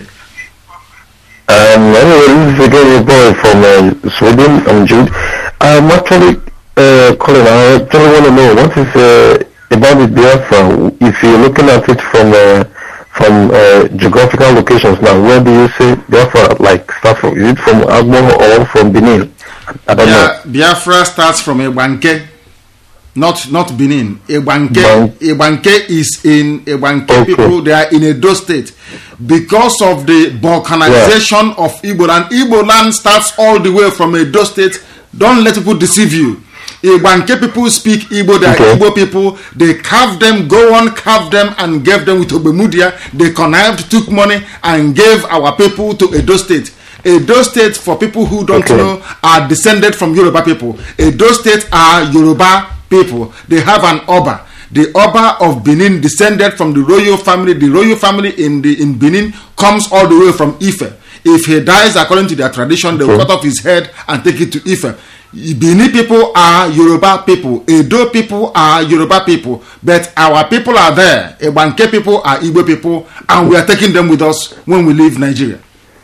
Um, anyway, this is again a boy from uh, Sweden. I'm Jude. I'm actually uh, calling. I actually want to know what is uh, about the Biafra. If you're looking at it from uh, from uh, geographical locations now, where do you say Biafra like start from? Is it from Agbo or from Benin? I don't Yeah, know. Biafra starts from Ebanke, not not Benin. Ebanke, Ban- Ebanke is in Ebanke. Okay. People, they are in Edo State because of the balkanization of Igbo land. Igbo land starts all the way from Edo State. Don't let people deceive you. Ebanke people speak Igbo. They are Okay. Igbo people. They carved them, go on, carved them, and gave them with Obemudia. They connived, took money, and gave our people to Edo State. Edo State, for people who don't Okay. know, are descended from Yoruba people. Edo State are Yoruba people. They have an Oba. The Oba of Benin descended from the royal family. The royal family in the in Benin comes all the way from Ife. If he dies according to their tradition, they will cut off his head and take it to Ife. Bini people are Yoruba people. Edo people are Yoruba people. But our people are there. Ebanke people are Igbo people. And we are taking them with us when we leave Nigeria.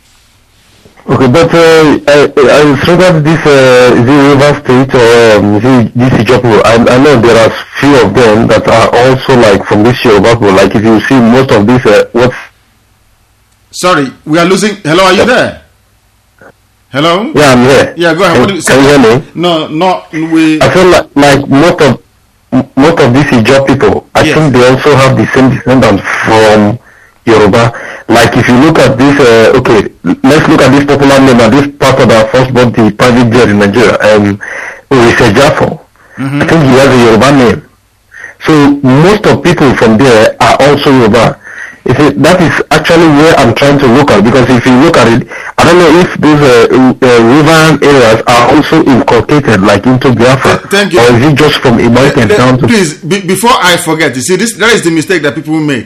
Okay, but uh, I, I struggle this uh, is it River State or um, is it this Ijopo? I, I know there are few of them that are also like from this Yoruba people. Like if you see most of these, uh, what? Sorry, we are losing. Hello, are you there? Hello? Yeah, I'm here. Yeah, go ahead. Can, what do you say? Can you hear me? No, no, we. I feel like, like most of most of these Ijopo people, I Yes. think they also have the same descendants from Yoruba. Like if you look at this, uh, okay, let's look at this popular name and this pastor that first bought the private jet in Nigeria, um, Orise Jafo. Mm-hmm. I think he has a Yoruba name. So most of people from there are also Yoruba. You see, that is actually where I'm trying to look at, because if you look at it, I don't know if those uh, uh, river areas are also inculcated like into Biafra, Thank you. or is it just from Ibadan Le- down to? Please, be, before I forget, you see, this that is the mistake that people make.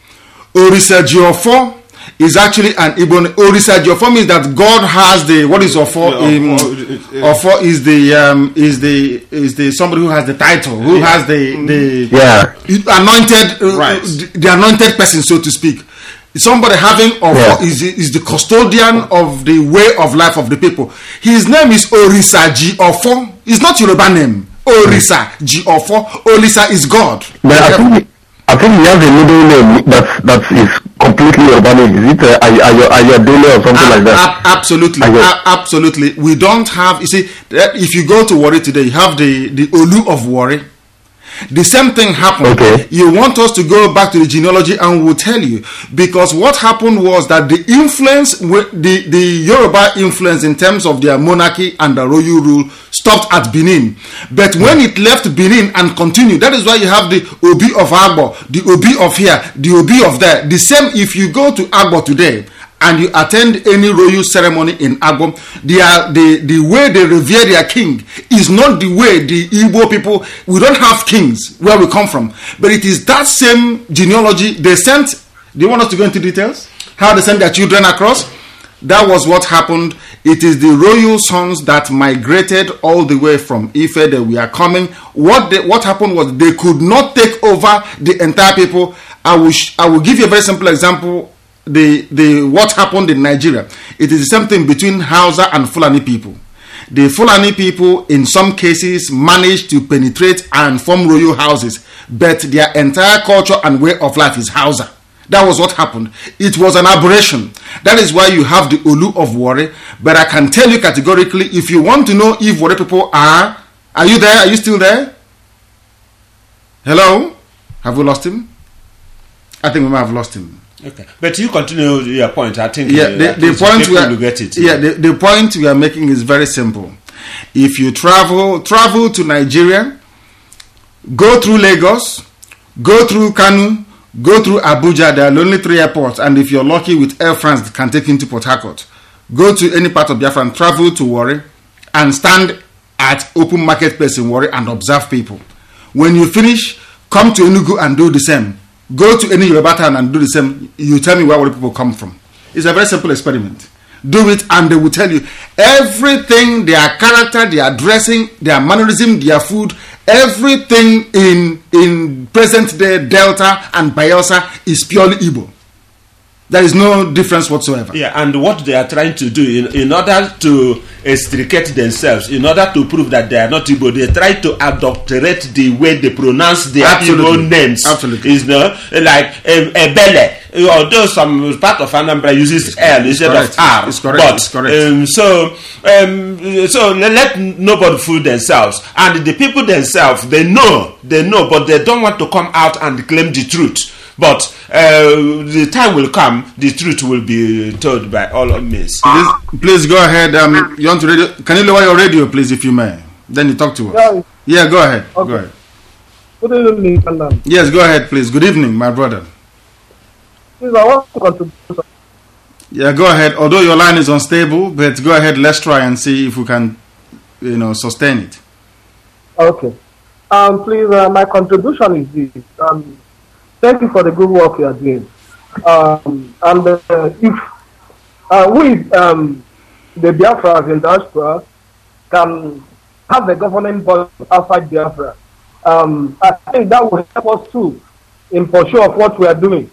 Orisa Jiofo is actually an Igbo. Orisa Jiofo means that God has the what is Ofo? Yeah, Um, Ofo, uh, Ofo is the um, is the is the somebody who has the title, who Yeah. has the the Yeah. anointed uh, Right. the, the anointed person, so to speak. Somebody having Ofo Yeah. is is the custodian of the way of life of the people. His name is Orisa Jiofo. It's not Yoruba name. Orisa Jiofo. Orisa is God. But I think I think he has a middle name that that is completely Yoruba name. Is it uh, Ay- Ayo- Ayodele or something Ab- like that? ab- absolutely, Ayo- A- absolutely. We don't have. You see, that if you go to Warri today, you have the the Olu of Warri. The same thing happened. Okay. You want us to go back to the genealogy, and we'll tell you, because what happened was that the influence, wi- the the Yoruba influence in terms of their monarchy and the royal rule stopped at Benin. But when it left Benin and continued, that is why you have the Obi of Agbo, the Obi of here, the Obi of there. The same if you go to Agbo today and you attend any royal ceremony in Agbo, the, uh, the, the way they revere their king is not the way the Igbo people, we don't have kings where we come from. But it is that same genealogy they sent. Do you want us to go into details? How they sent their children across? That was what happened. It is the royal sons that migrated all the way from Ife that we are coming. What they, what happened was they could not take over the entire people. I will, sh- I will give you a very simple example. The, the what happened in Nigeria. It is the same thing between Hausa and Fulani people. The Fulani people in some cases managed to penetrate and form royal houses, but their entire culture and way of life is Hausa. That was what happened. It was an aberration. That is why you have the Olu of Warri. But I can tell you categorically, if you want to know if Warri people are, are you there? Are you still there? Hello? Have we lost him? I think we might have lost him. Okay, but you continue your point. I think Yeah, uh, the, I the think point we people are will get it. yeah the, the point we are making is very simple. If you travel travel to Nigeria, go through Lagos, go through Kanu, go through Abuja. There are only three airports, and if you're lucky with Air France, they can take you into Port Harcourt. Go to any part of Biafra and travel to Warri, and stand at open marketplace in Warri and observe people. When you finish, come to Enugu and do the same. Go to any Yoruba town and do the same. You tell me where Warri people come from. It's a very simple experiment. Do it and they will tell you everything, their character, their dressing, their mannerism, their food, everything in in present day Delta and Bayelsa is purely Igbo. There is no difference whatsoever. Yeah, and what they are trying to do in, in order to extricate themselves, in order to prove that they are not Igbo, they try to adulterate the way they pronounce their Absolutely. Igbo names. Absolutely. Is no like um, Ebele, although some part of Anambra uses L instead correct. of R. It's correct. But It's correct. Um, so um, so let nobody fool themselves, and the people themselves they know they know, but they don't want to come out and claim the truth. But uh, the time will come, the truth will be told by all means. Please, please go ahead. Um, you want to radio? Can you lower your radio, please, if you may? Then you talk to us. Yeah. Yeah, go ahead. Okay. Go ahead. Good evening, Madam. Yes, go ahead, please. Good evening, my brother. Please, I want to contribute. Yeah, go ahead. Although your line is unstable, but go ahead. Let's try and see if we can, you know, sustain it. Okay. Um, please, uh, my contribution is this. Um, thank you for the good work you are doing. Um, and uh, if uh, we, um, the Biafras in diaspora, can have a governing body outside Biafra. Um, I think that will help us too in pursuit of what we are doing.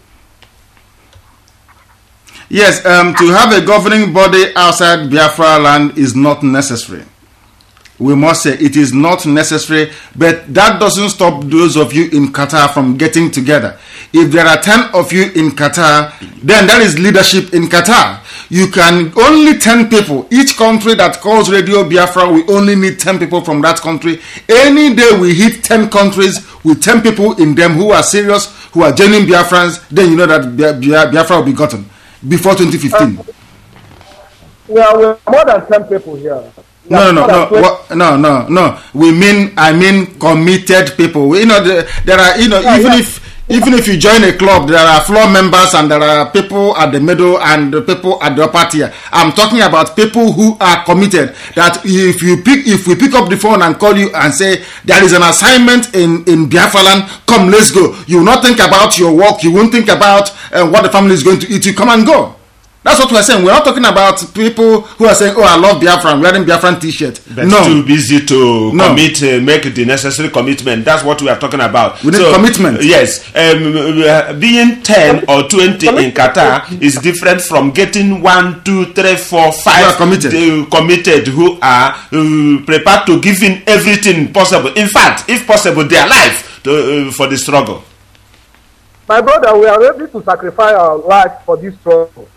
Yes, um, to have a governing body outside Biafra land is not necessary. We must say it is not necessary, but that doesn't stop those of you in Qatar from getting together. If there are ten of you in Qatar, then that is leadership in Qatar. You can only ten people. Each country that calls Radio Biafra, we only need ten people from that country. Any day we hit ten countries with ten people in them who are serious, who are genuine Biafrans, then you know that Biafra will be gotten before twenty fifteen. Um, we are, we are more than ten people here. No, no, no, no, what, no, no, no. We mean, I mean, committed people. You know, the, there are, you know, yeah, even yeah. if, even if you join a club, there are floor members and there are people at the middle and the people at the upper tier. I'm talking about people who are committed. That if you pick, if we pick up the phone and call you and say there is an assignment in in Biafra land, come, let's go. You will not think about your work. You won't think about uh, what the family is going to eat. You come and go. That's what we're saying. We're not talking about people who are saying, oh, I love Biafran, wearing Biafran t-shirt. But no. too busy to no. commit, uh, make the necessary commitment. That's what we are talking about. We need so, commitment. Yes. Um, being ten or twenty in Qatar is different from getting one, two, three, four, five who are committed. Uh, committed who are uh, prepared to give in everything possible. In fact, if possible, their life to, uh, for the struggle. My brother, we are ready to sacrifice our life for this struggle.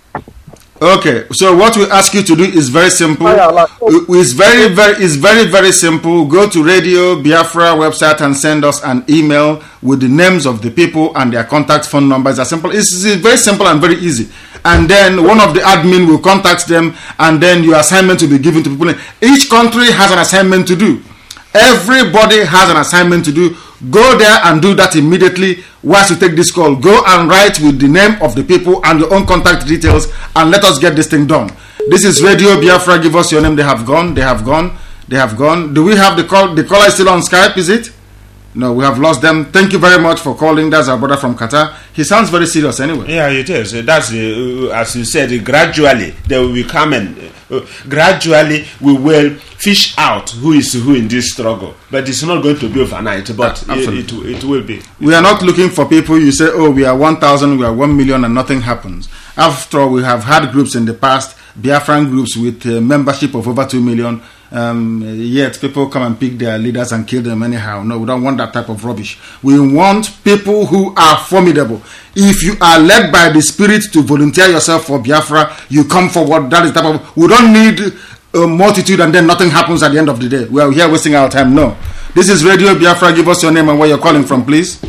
Okay, so what we ask you to do is very simple. It's very, very, it's very, very simple. Go to Radio Biafra website and send us an email with the names of the people and their contact phone numbers. It's simple. It's, it's very simple and very easy. And then one of the admin will contact them, and then your assignment will be given to people. Each country has an assignment to do. Everybody has an assignment to do. Go there and do that immediately. Once you take this call, go and write with the name of the people and your own contact details, and let us get this thing done. This is Radio Biafra. Give us your name. They have gone. They have gone. They have gone. Do we have the call? The caller is still on Skype, is it? No, we have lost them. Thank you very much for calling. That's our brother from Qatar. He sounds very serious anyway. Yeah, it is. That's, uh, as you said, gradually they will be coming. Uh, gradually we will fish out who is who in this struggle. But it's not going to be overnight, but uh, it, it, it will be. We are not looking for people you say, oh, we are one thousand, we are one million, and nothing happens. After all, we have had groups in the past, Biafran groups with uh, membership of over two million. Um, yet people come and pick their leaders and kill them anyhow. No, we don't want that type of rubbish. We want people who are formidable. If you are led by the spirit to volunteer yourself for Biafra, you come forward. That is the type of. We don't need a multitude and then nothing happens at the end of the day. We are here wasting our time. No. This is Radio Biafra. Give us your name and where you're calling from, please.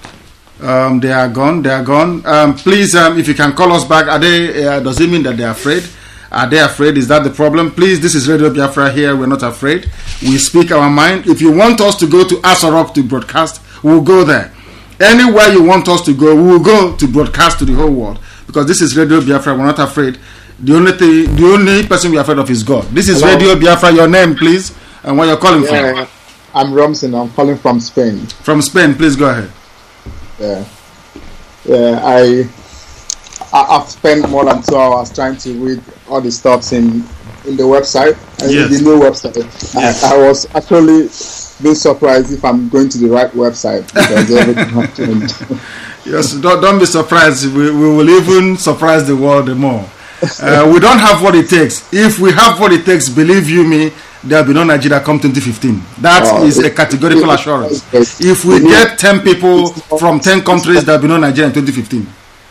Um, they are gone. They are gone. Um, please, um, if you can call us back. Are they? Uh, does it mean that they are afraid? Are they afraid? Is that the problem? Please, this is Radio Biafra here. We're not afraid. We speak our mind. If you want us to go to Asarok to broadcast, we'll go there. Anywhere you want us to go, we will go to broadcast to the whole world. Because this is Radio Biafra. We're not afraid. The only thing, the only person we're afraid of is God. This is Hello. Radio Biafra. Your name, please, and where you're calling yeah, from. I'm Romson. I'm calling from Spain. From Spain, please go ahead. Yeah, yeah. I I've spent more than two hours trying to read all the stuff in in the website, and yes. the new website. Yes. I, I was actually being surprised if I'm going to the right website because everything has changed. Yes, don't, don't be surprised. We, we will even surprise the world more. Uh, we don't have what it takes. If we have what it takes, believe you me, there will be no Nigeria come twenty fifteen. That oh, is a categorical it, assurance. It, it, if we get ten people from ten countries, there will be no Nigeria in twenty fifteen.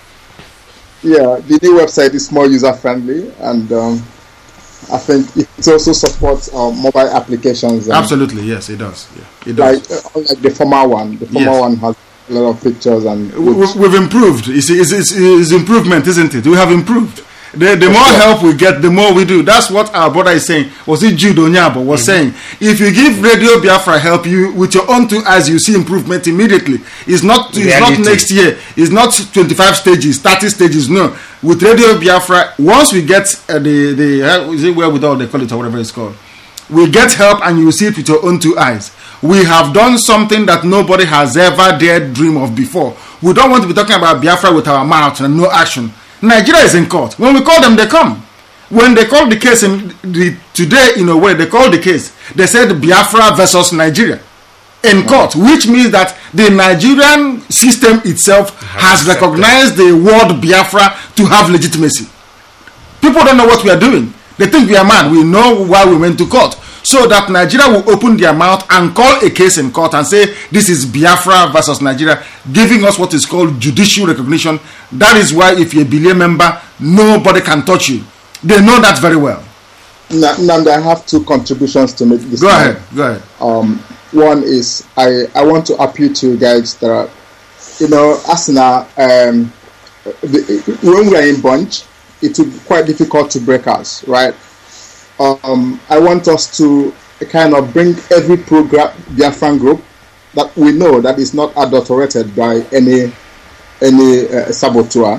Yeah, the new website is more user friendly, and um, I think it also supports uh, mobile applications. Absolutely, yes, it does. Yeah, it does. Like, uh, like the former one, the former yes. one has a lot of pictures, and we, we've improved. It's, it's, it's, it's improvement, isn't it? We have improved. The, the more help we get, the more we do. That's what our brother is saying. Was it Jude Onyabo was mm-hmm. saying? If you give Radio Biafra help, you with your own two eyes, you see improvement immediately. It's not. It's not next year. It's not twenty-five stages, thirty stages. No. With Radio Biafra, once we get uh, the the uh, is it wherewithal they call it or whatever it's called, we get help and you see it with your own two eyes. We have done something that nobody has ever dared dream of before. We don't want to be talking about Biafra with our mouth and no action. Nigeria is in court. When we call them, they come. When they called the case in the, today, in a way, they called the case. They said Biafra versus Nigeria in court, which means that the Nigerian system itself has recognized the word Biafra to have legitimacy. People don't know what we are doing. They think we are mad. We know why we went to court. So that Nigeria will open their mouth and call a case in court and say this is Biafra versus Nigeria, giving us what is called judicial recognition. That is why if you're a Bilie member, nobody can touch you. They know that very well. Now, I have two contributions to make this. Go ahead. Go ahead. Um, one is I, I want to appeal to you guys that, you know, as now, um, the, when we are in bunch, it will be quite difficult to break us, right? Um, I want us to kind of bring every program, Biafran group, that we know that is not adulterated by any any uh, saboteur.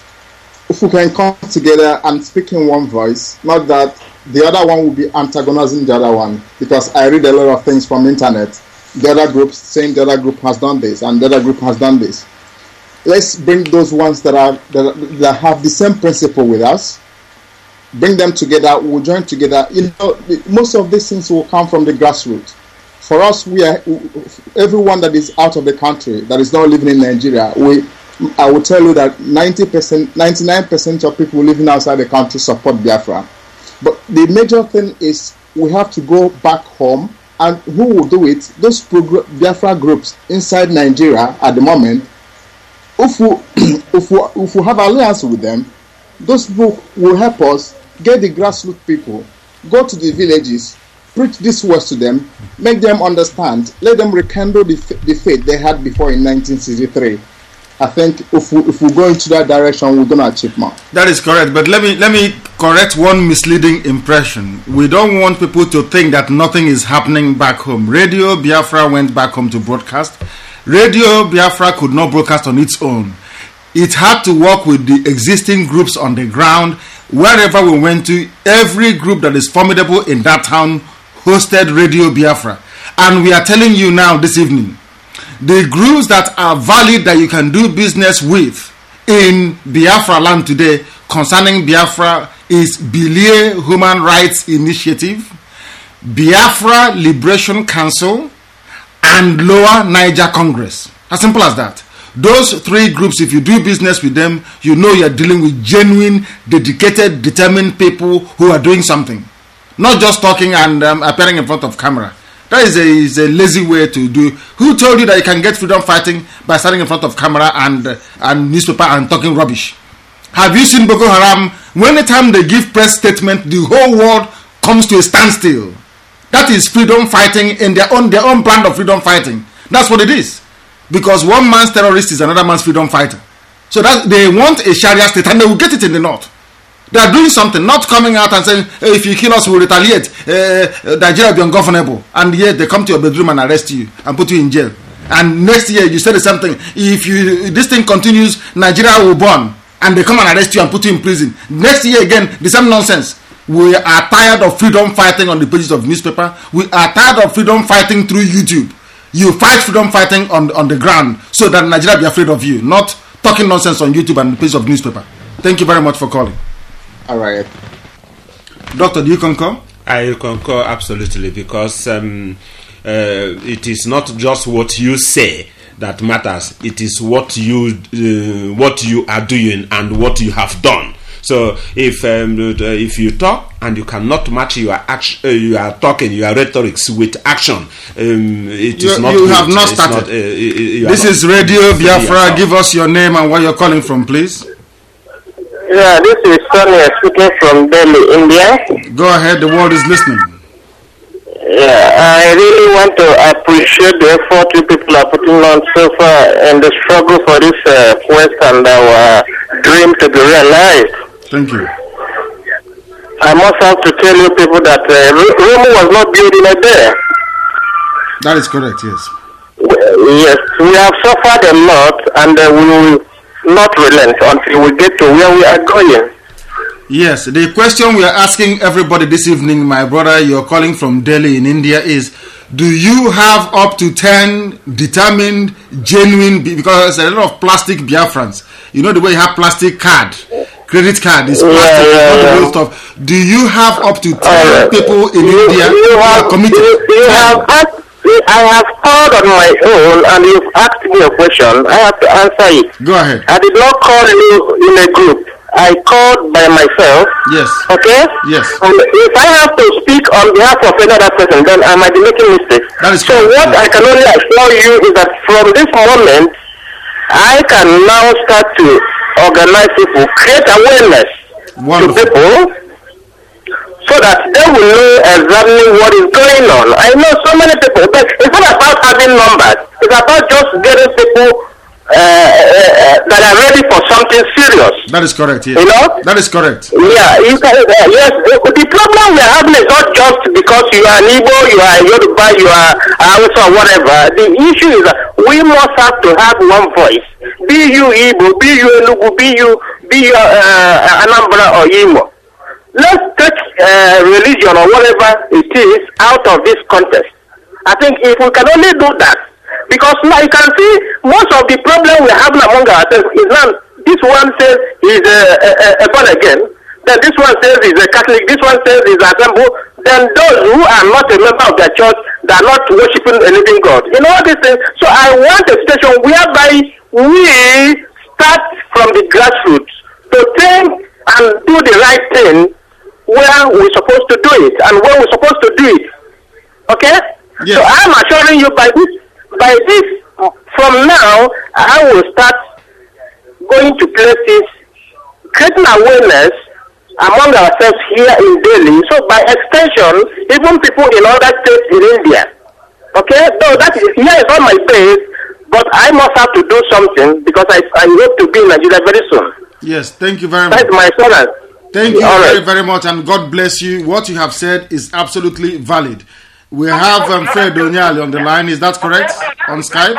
If we can come together and speak in one voice, not that the other one will be antagonizing the other one, because I read a lot of things from internet. The other group saying the other group has done this and the other group has done this. Let's bring those ones that are that, that have the same principle with us. Bring them together. We'll join together. You know, most of these things will come from the grassroots. For us, we are everyone that is out of the country, that is not living in Nigeria. We, I will tell you that ninety percent, ninety-nine percent of people living outside the country support Biafra. But the major thing is we have to go back home, and who will do it? Those Biafra groups inside Nigeria at the moment. If we, if we, if we have alliance with them, those people will help us get the grassroots people, go to the villages, preach this words to them, make them understand, let them rekindle the, the faith they had before in nineteen sixty-three. I think if we, if we go into that direction, we're going to achieve more. That is correct, but let me let me correct one misleading impression. We don't want people to think that nothing is happening back home. Radio Biafra went back home to broadcast. Radio Biafra could not broadcast on its own. It had to work with the existing groups on the ground. Wherever we went to, every group that is formidable in that town hosted Radio Biafra. And we are telling you now this evening, the groups that are valid that you can do business with in Biafra land today concerning Biafra is Bilie Human Rights Initiative, Biafra Liberation Council, and Lower Niger Congress. As simple as that. Those three groups, if you do business with them, you know you're dealing with genuine, dedicated, determined people who are doing something. Not just talking and um, appearing in front of camera. That is a, is a lazy way to do. Who told you that you can get freedom fighting by standing in front of camera and uh, and newspaper and talking rubbish? Have you seen Boko Haram? When the time they give press statement, the whole world comes to a standstill. That is freedom fighting in their own their own brand of freedom fighting. That's what it is. Because one man's terrorist is another man's freedom fighter. So that they want a Sharia state and they will get it in the north. They are doing something, not coming out and saying, hey, if you kill us, we'll retaliate. Uh, Nigeria will be ungovernable. And yet they come to your bedroom and arrest you and put you in jail. And next year you say the same thing. If you this thing continues, Nigeria will burn. And they come and arrest you and put you in prison. Next year again, the same nonsense. We are tired of freedom fighting on the pages of newspaper. We are tired of freedom fighting through YouTube. You fight freedom fighting on, on the ground so that Nigeria be afraid of you. Not talking nonsense on YouTube and the pages of newspaper. Thank you very much for calling. All right. Doctor, do you concur? I concur absolutely, because um, uh, it is not just what you say that matters. It is what you uh, what you are doing and what you have done. So if um, if you talk and you cannot match your action, uh, you are talking your rhetorics with action, um, it you, is not. You good. have not It's started. Not, uh, you this is not, Radio Biafra. Give us your name and where you're calling from, please. Yeah, this is Sonia speaking from Delhi, India. Go ahead, the world is listening. Yeah, I really want to appreciate the effort you people are putting on so far and the struggle for this uh, quest and our dream to be realized. Thank you. I must have to tell you people that uh, Rome was not built in a day. That is correct, yes. Yes, we have suffered a lot and uh, we will not relent until we get to where we are going. Yes, the question we are asking everybody this evening, my brother, you're calling from Delhi in India, is do you have up to ten determined, genuine, because there's a lot of plastic Biafrans. You know the way you have plastic card. credit card, it's Yeah, plastic, yeah, all the yeah. real stuff. Do you have up to ten Alright. people in You- India you who have- are committed? You, you have asked, I have called on my own, and you've asked me a question. I have to answer it. Go ahead. I did not call you in a group. I called by myself. Yes. Okay? Yes. And if I have to speak on behalf of another person, then I might be making mistakes. That is so what I can only assure you is that from this moment, I can now start to organize people, create awareness Wonderful. to people, so that they will know exactly what is going on. I know so many people, but it's not about having numbers. It's about just getting people uh, uh, that are ready for something serious. That is correct, yes. You know? That is correct. Yeah, you can, uh, yes. The, the problem we are having is not just because you are an Igbo, you are Yoruba, you are Hausa, or whatever. The issue is that we must have to have one voice. Be you Igbo, be you Enugu, be you, be you uh, Anambra or Imo. Let's take uh, religion or whatever it is out of this contest. I think if we can only do that, because now you can see most of the problem we're having among ourselves is now this one says he's a, a, a born again, then this one says he's a Catholic, this one says he's a temple, then those who are not a member of their church, they are not worshiping a living God. You know all these things. So I want a situation whereby we start from the grassroots to think and do the right thing where we're supposed to do it and when we're supposed to do it. Okay? Yes. So I'm assuring you by this, by this, from now, I will start going to places, creating awareness among ourselves here in Delhi. So by extension, even people in other states in India. Okay? Though that is, here is not my base, but I must have to do something because I, I hope to be in Nigeria very soon. Yes, thank you very much. That's my assurance. Thank you All very, right. very much, and God bless you. What you have said is absolutely valid. We have um, Fred Onyali on the line. Is that correct? On Skype?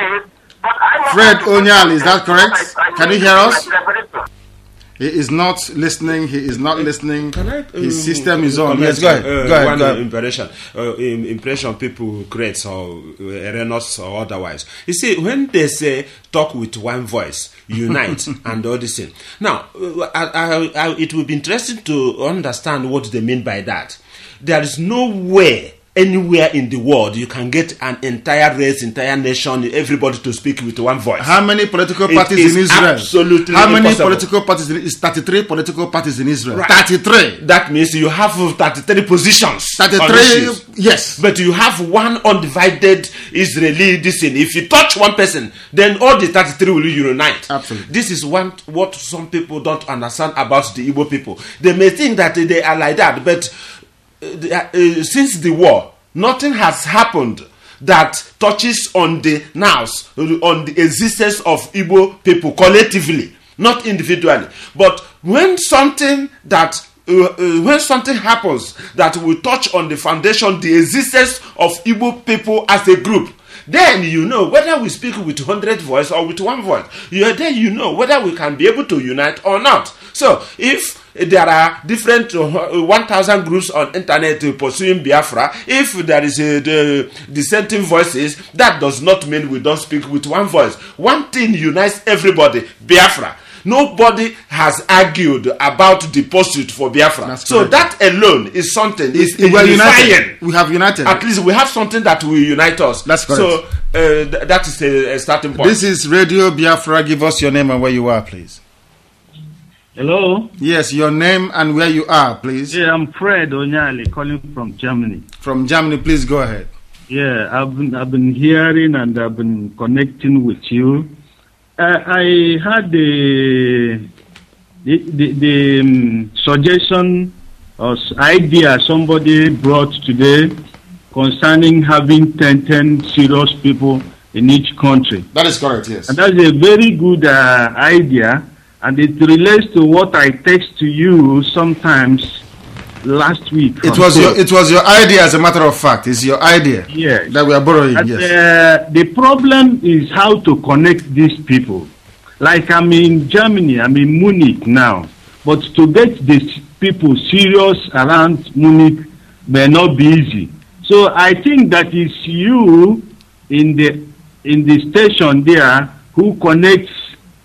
Fred Onyali, is that correct? Can you hear us? He is not listening. He is not listening. His system is on. Yes, go ahead. Uh, Go ahead. One Go ahead. impression, uh, im- impression people create or uh, erroneous or otherwise. You see, when they say talk with one voice, unite, and all this thing. Now, uh, I, I, I, it will be interesting to understand what they mean by that. There is nowhere, anywhere in the world, you can get an entire race, entire nation, everybody to speak with one voice. How many political It parties is in Israel? absolutely How many impossible. political parties? In, is thirty-three political parties in Israel. Right. thirty-three. That means you have thirty-three positions. on thirty-three. issues. Yes. But you have one undivided Israeli this thing. If you touch one person, then all the thirty-three will unite. Absolutely. This is one what some people don't understand about the Igbo people. They may think that they are like that, but uh, they are- uh, since the war, nothing has happened that touches on the nows, on the existence of Igbo people collectively, not individually. But when something that uh, uh, when something happens that will touch on the foundation, the existence of Igbo people as a group, then you know whether we speak with hundred voice or with one voice. You then you know whether we can be able to unite or not. So if there are different uh, one thousand groups on internet uh, pursuing Biafra, if there is uh, the dissenting voices, that does not mean we don't speak with one voice. One thing unites everybody: Biafra. Nobody has argued about the pursuit for Biafra. That's So correct. that alone is something. It's We are unifying. united. We have united. At least we have something that will unite us. That's correct. So uh, th- that is a, a starting point. This is Radio Biafra. Give us your name and where you are, please. Hello. Yes, your name and where you are, please. Yeah, I'm Fred Onyali calling from Germany. From Germany, please go ahead. Yeah, I've been I've been hearing and I've been connecting with you. Uh, I had the the the, the um, suggestion or s- idea somebody brought today concerning having ten, ten serious people in each country. That is correct, yes. And that's a very good uh, idea, and it relates to what I text to you sometimes last week. It from was your Coast. it was your idea, as a matter of fact. It's your idea Yes. that we are borrowing. And, Yes. uh, the problem is how to connect these people. Like I'm in Germany, I'm in Munich now, but to get these people serious around Munich may not be easy. So I think that it's you in the in the station there who connects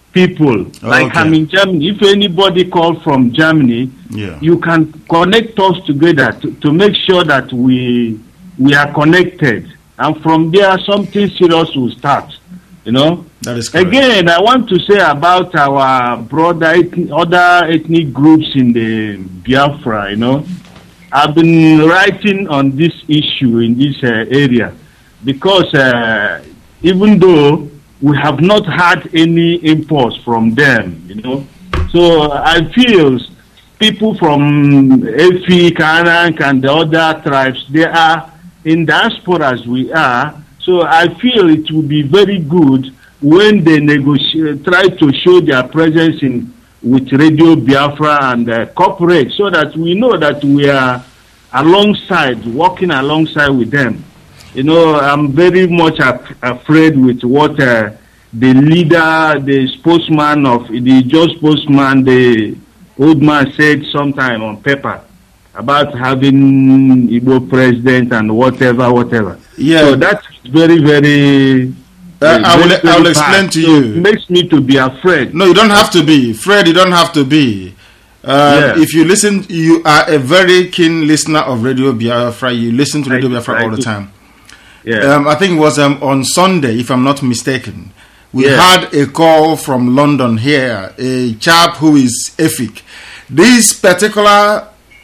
people. Like Okay. I'm in Germany. If anybody calls from Germany, Yeah. you can connect us together to, to make sure that we we are connected. And from there, something serious will start. You know. That is correct. Again, I want to say about our brother, ethnic, other ethnic groups in the Biafra. You know, I've been writing on this issue in this uh, area because uh, even though we have not had any impulse from them, you know, so I feel people from Efi, Kanank, and the other tribes, they are in diaspora as we are. So I feel it will be very good when they negotiate, try to show their presence in with Radio Biafra and uh, cooperate, so that we know that we are alongside, working alongside with them. You know, I'm very much af- afraid with what uh, the leader, the spokesman of the just spokesman, the old man said sometime on paper about having Igbo president and whatever, whatever. Yeah. So that's very, very. Uh, I will, very, I will very explain bad. to So you. it makes me to be afraid. No, you don't have to be. Fred, you don't have to be. Uh, Yeah. If you listen, you are a very keen listener of Radio Biafra. You listen to Radio I- Biafra I all the do. time. Yeah. Um, I think it was um, on Sunday, if I'm not mistaken. We Yeah. had a call from London here, a chap who is Efik. This particular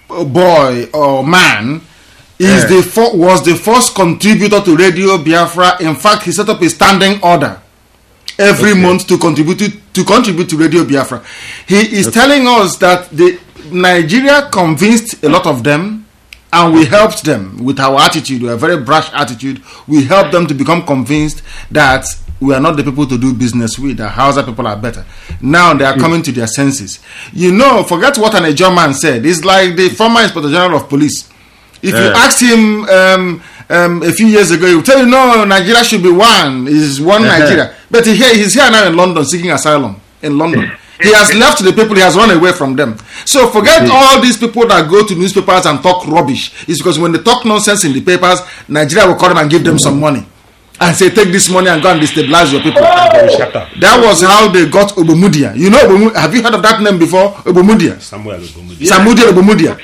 boy or man is Yeah. the fir- was the first contributor to Radio Biafra. In fact, he set up a standing order every Okay. month to contribute to, to contribute to Radio Biafra. He is telling us that the Nigeria convinced a lot of them, and we helped them with our attitude, a very brash attitude. We helped them to become convinced that we are not the people to do business with, that Hausa people are better. Now they are coming to their senses. You know, forget what an Nigerian man said. It's like the former Inspector General of Police. If you Yeah. ask him um, um, a few years ago, he will tell you, no, Nigeria should be one. Is one Uh-huh. Nigeria. But he, he's here now in London seeking asylum. In London. He has left the people, he has run away from them. So forget Mhm. all these people that go to newspapers and talk rubbish. It's because when they talk nonsense in the papers, Nigeria will call them and give them some money. And say, take this money and go and destabilize your people. That was how they got Obomudia. You know, Obomu- have you heard of that name before? Obomudia. Samuel Obomudia. Samuel Obomudia.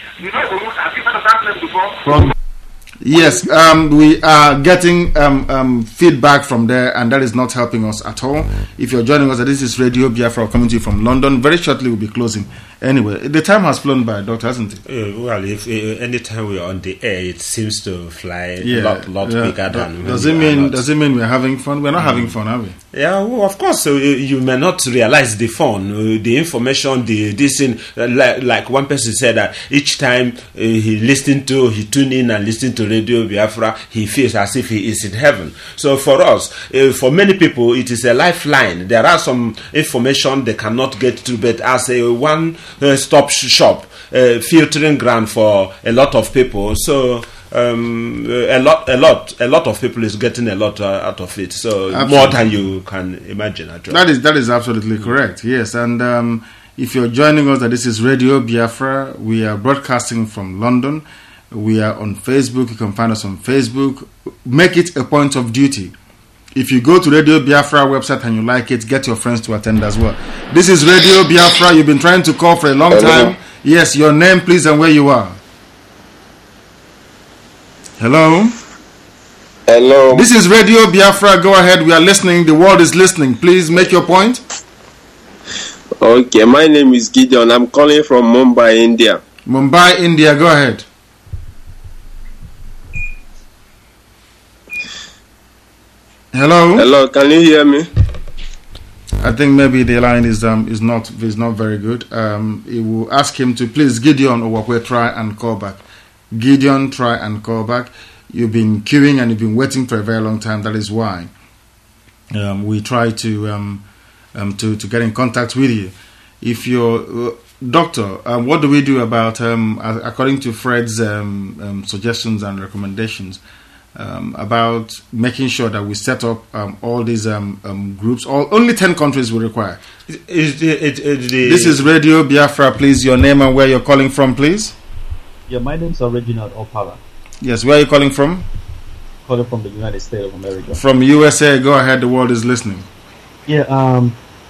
From Yes, um, we are getting um, um, feedback from there, and that is not helping us at all. If you're joining us, this is Radio Biafra coming to you from London. Very shortly, we'll be closing. Anyway, the time has flown by, Doctor, hasn't it? Uh, well, if uh, anytime we are on the air, it seems to fly Yeah, a lot, lot yeah. bigger than. Does when it we are mean? not. Does it mean we're having fun? We're not having fun, are we? Yeah, well, of course. So you, you may not realize the fun, uh, the information, the this thing. Uh, like, like one person said that each time uh, he listened to, he tuned in and listened to Radio Biafra, he feels as if he is in heaven. So for us, uh, for many people, it is a lifeline. There are some information they cannot get to, but as a one-stop shop, uh, filtering ground for a lot of people. So. Um, a lot, a lot, a lot of people is getting a lot uh, out of it. So Absolutely. more than you can imagine. Actually. That is that is absolutely correct. Yes, and um, if you're joining us, that this is Radio Biafra. We are broadcasting from London. We are on Facebook. You can find us on Facebook. Make it a point of duty. If you go to Radio Biafra website and you like it, get your friends to attend as well. This is Radio Biafra. You've been trying to call for a long Hello. time. Yes, your name, please, and where you are. Hello. Hello. This is Radio Biafra. Go ahead. We are listening. The world is listening. Please make your point. Okay, my name is Gideon. I'm calling from Mumbai, India. Mumbai, India. Go ahead. Hello. Hello, can you hear me? I think maybe the line is um is not is not very good. Um, it will ask him to please Gideon Owakwe try and call back. Gideon, try and call back. You've been queuing and you've been waiting for a very long time. That is why um, we try to um, um to to get in contact with you. If you're uh, doctor, um, what do we do about um a- according to Fred's um, um suggestions and recommendations? Um, about making sure that we set up um, all these um, um, groups. All, only ten countries will require. Is the, it, it, the, This is Radio Biafra. Please, your name and where you're calling from, please. Yeah, my name's Reginald Opala, Yes, where are you calling from? calling from the United States of America. From U S A. Go ahead. The world is listening. Yeah, um,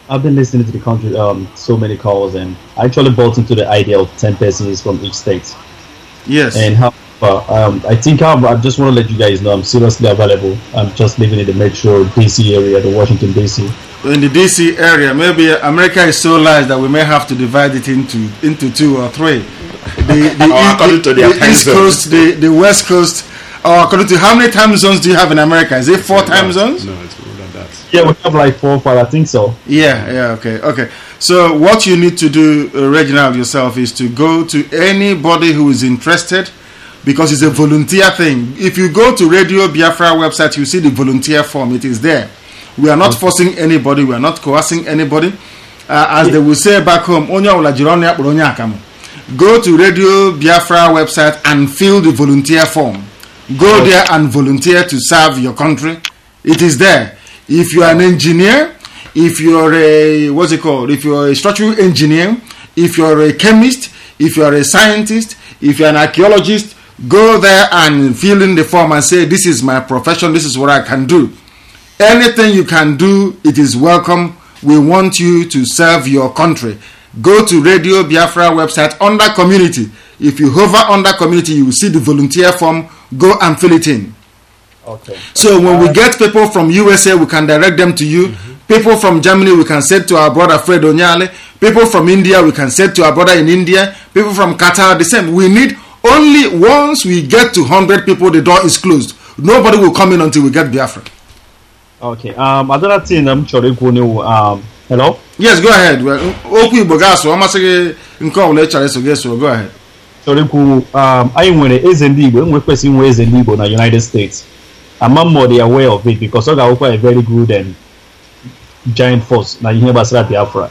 I've been listening to the country, um, so many calls, and I actually bought into the idea of ten persons from each state. Yes. And how, uh, um, I think I'm, I just want to let you guys know I'm seriously available. I'm just living in the Metro D C area, the Washington D C. In the D C area, maybe America is so large that we may have to divide it into into two or three. The, the, Or according the, to their the time East zones. Coast, the, the West Coast, or according to how many time zones do you have in America? Is it four time zones? No, it's more than that. Yeah, we have like four or five, I think so. Yeah, yeah, okay, okay. So what you need to do, uh, Reginald, yourself, is to go to anybody who is interested, because it's a volunteer thing. If you go to Radio Biafra website, you see the volunteer form. It is there. We are not forcing anybody. We are not coercing anybody. Uh, as they will say back home, "Onya ula jironi akporo onya akamu." Go to Radio Biafra website and fill the volunteer form. Go there and volunteer to serve your country. It is there. If you are an engineer, if you're a, what's it called? If you're a structural engineer, if you're a chemist, if you're a scientist, if you're an archaeologist, go there and fill in the form and say, this is my profession, this is what I can do. Anything you can do, it is welcome. We want you to serve your country. Go to Radio Biafra website under community. If you hover under community, you will see the volunteer form. Go and fill it in. Okay. So when we get people from U S A, we can direct them to you. Mm-hmm. People from Germany, we can send to our brother Fred Onyale. People from India, we can send to our brother in India. People from Qatar, the same. We need only once we get to one hundred people, the door is closed. Nobody will come in until we get Biafra. Okay. Um, another thing I'm sure you know. Um, hello. Yes, go ahead. Well, Oku Bogaso, I'm asking in lecture, so guess so. Go ahead. Sorry, um, I went a Zendibo, and we're pressing ways in Libo in the United States. I'm more aware of it because I got a very good and giant force. Now you hear about Biafra.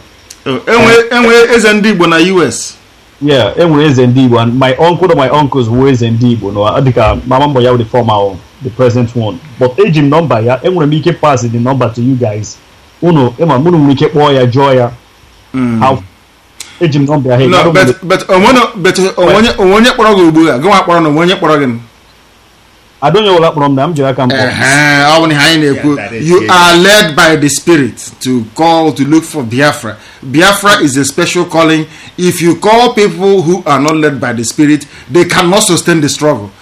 And where is Zendibo in the U S? Yeah, and where is Zendibo? And my uncle or my uncles were Zendibo. No, I think my mom was the former, the present one. But age number, yeah, and when we make pass the number to you guys. Uno, Emma, Munu make it boy a joy. How? Age number, hey, no, but but I want to, but I want to go up on one year. I don't know what from them. You are led by the Spirit to call to look for Biafra. Biafra is a special calling. If you call people who are not led by the Spirit, they cannot sustain the struggle.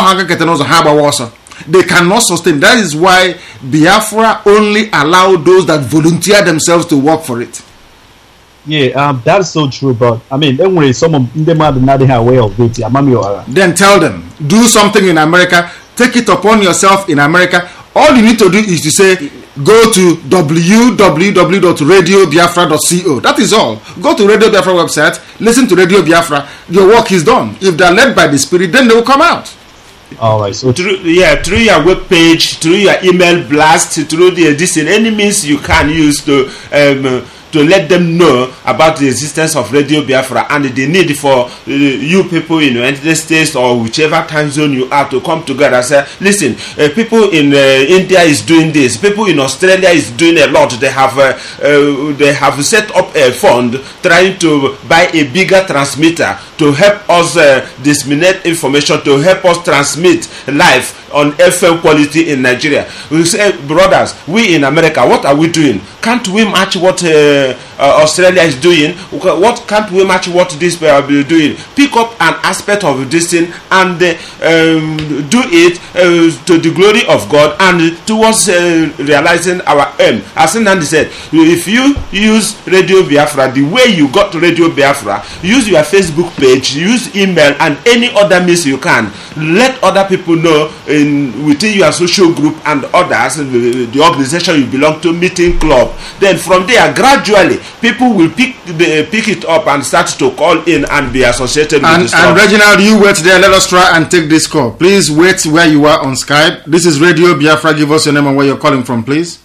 They cannot sustain. That is why Biafra only allow those that volunteer themselves to work for it. Yeah, um, that's so true. But I mean, anyway, some of them are not aware of it. Then tell them, do something in America. Take it upon yourself in America. All you need to do is to say, go to w w w dot radio biafra dot co. That is all. Go to Radio Biafra website, listen to Radio Biafra. Your work is done. If they are led by the Spirit, then they will come out. All right. So through yeah, through your web page, through your email blast, through the this in any means you can use to um, to let them know about the existence of Radio Biafra and the need for uh, you people in the United States or whichever time zone you are to come together and say, listen, uh, people in uh, India is doing this, people in Australia is doing a lot. They have uh, uh, they have set up a fund trying to buy a bigger transmitter to help us uh, disseminate information, to help us transmit live on F M quality in Nigeria. We say, brothers, we in America, what are we doing? Can't we match what uh, uh, Australia is doing? What can't we match what this people are doing? Pick up an aspect of this thing and uh, um, do it uh, to the glory of God and towards uh, realizing our aim. As Nandi said, if you use Radio Biafra the way you got Radio Biafra, use your Facebook page, use email and any other means you can. Let other people know in within your social group and others, the, the organization you belong to, meeting club. Then from there, gradually, people will pick the, pick it up and start to call in and be associated and, with this. And Reginald, you wait there. Let us try and take this call. Please wait where you are on Skype. This is Radio Biafra. Give us your name and where you're calling from, please.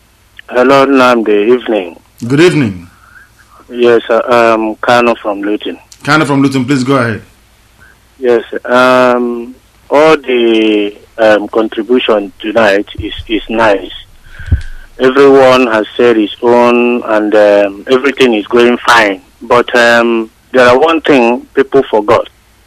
Hello, Namde. Evening. Good evening. Yes, uh, um, Kano from Luton. Kano from Luton, please go ahead. Yes, um, all the um, contribution tonight is, is nice. Everyone has said his own and um, everything is going fine. But um, there are one thing people forgot.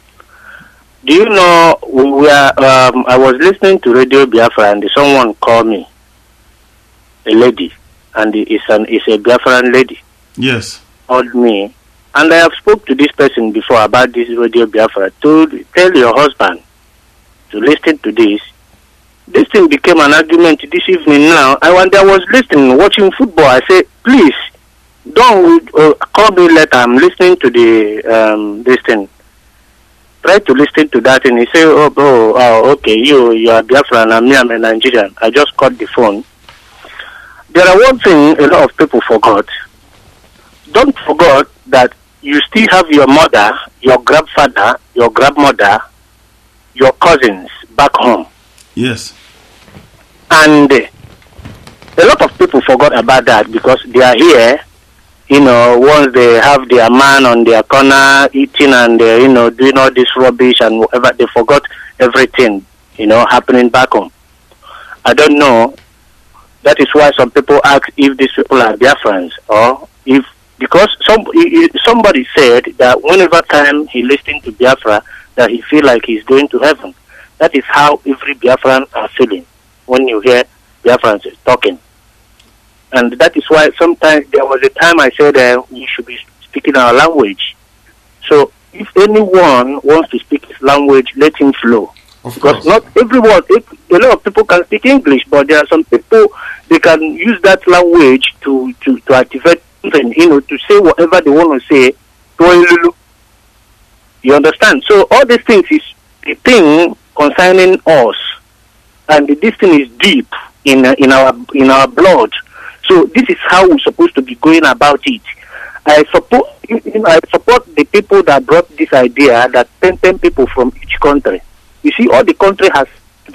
Do you know, we were, um, I was listening to Radio Biafra and someone called me, a lady. and it's an it's a Biafran lady. Yes. Called me, and I have spoke to this person before about this Radio Biafra. To tell your husband to listen to this. This thing became an argument this evening. Now, I when I was listening, watching football, I said, please don't uh, call me later. I'm listening to the um, this thing. Try to listen to that, and he said, "Oh, oh, oh okay, you you are Biafran, and me, I'm a Nigerian." I just cut the phone. There are one thing a lot of people forgot. Don't forget that you still have your mother, your grandfather, your grandmother, your cousins back home. Yes. And uh, a lot of people forgot about that because they are here. You know, once they have their man on their corner eating and, uh, you know, doing all this rubbish and whatever, they forgot everything, you know, happening back home. I don't know. That is why some people ask if these people are Biafrans or if, because some, somebody said that whenever time he listened to Biafra, that he feel like he's going to heaven. That is how every Biafran are feeling when you hear Biafrans talking. And that is why sometimes there was a time I said uh, we should be speaking our language. So if anyone wants to speak his language, let him flow. Of because course. not everyone, a lot of people can speak English, but there are some people, they can use that language to, to, to activate, you know, to say whatever they want to say. You understand? So all these things is a thing concerning us, and this thing is deep in uh, in our in our blood. So this is how we're supposed to be going about it. I support you know, I support the people that brought this idea that ten, ten people from each country. You see, all the country has.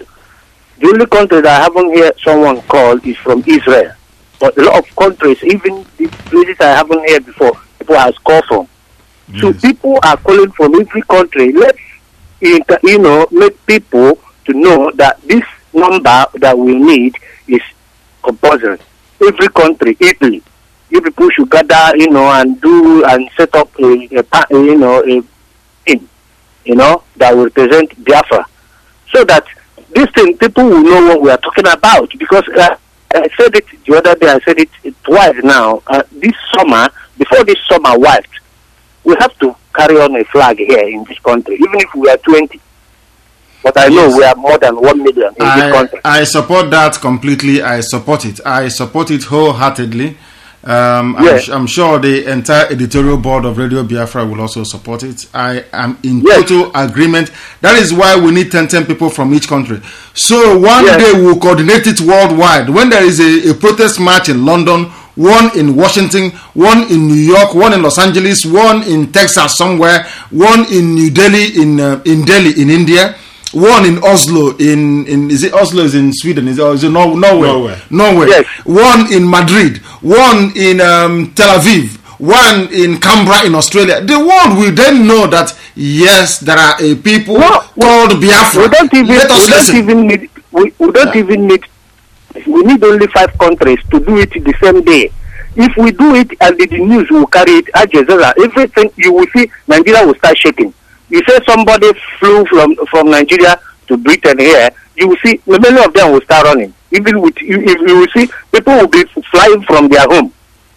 The only country that I haven't heard someone call is from Israel. But a lot of countries, even the places I haven't heard before, people has called from. Yes. So people are calling from every country. Let's, you know, make people to know that this number that we need is compulsory. Every country, Italy, you people should gather, you know, and do and set up a, a, a you know, a team, you know, that will represent Biafra, so that this thing people will know what we are talking about. Because uh, I said it the other day, I said it twice now. Uh, this summer, before this summer wiped, we have to carry on a flag here in this country, even if we are twenty. But I know yes. we are more than one million in I, this country. I support that completely. I support it. I support it wholeheartedly. Um, yes. I'm, I'm sure the entire editorial board of Radio Biafra will also support it. I am in yes. total agreement. That is why we need ten, ten people from each country. So one yes. day we'll coordinate it worldwide. When there is a, a protest march in London, one in Washington, one in New York, one in Los Angeles, one in Texas somewhere, one in New Delhi, in uh, in Delhi, in India, one in Oslo, in, in is it Oslo is in Sweden, is it, is it Nor- Norway? Norway. Norway. Yes. One in Madrid, one in um, Tel Aviv, one in Canberra in Australia. The world will then know that yes, there are a people no, called Biafra. We don't even, Let us we listen. don't even need, we, we don't yeah. even need, we need only five countries to do it the same day. If we do it and the, the news will carry it, Al Jazeera, everything, you will see Nigeria will start shaking. You say somebody flew from from Nigeria to Britain here, you will see many of them will start running. Even with you, if you will see people will be flying from their home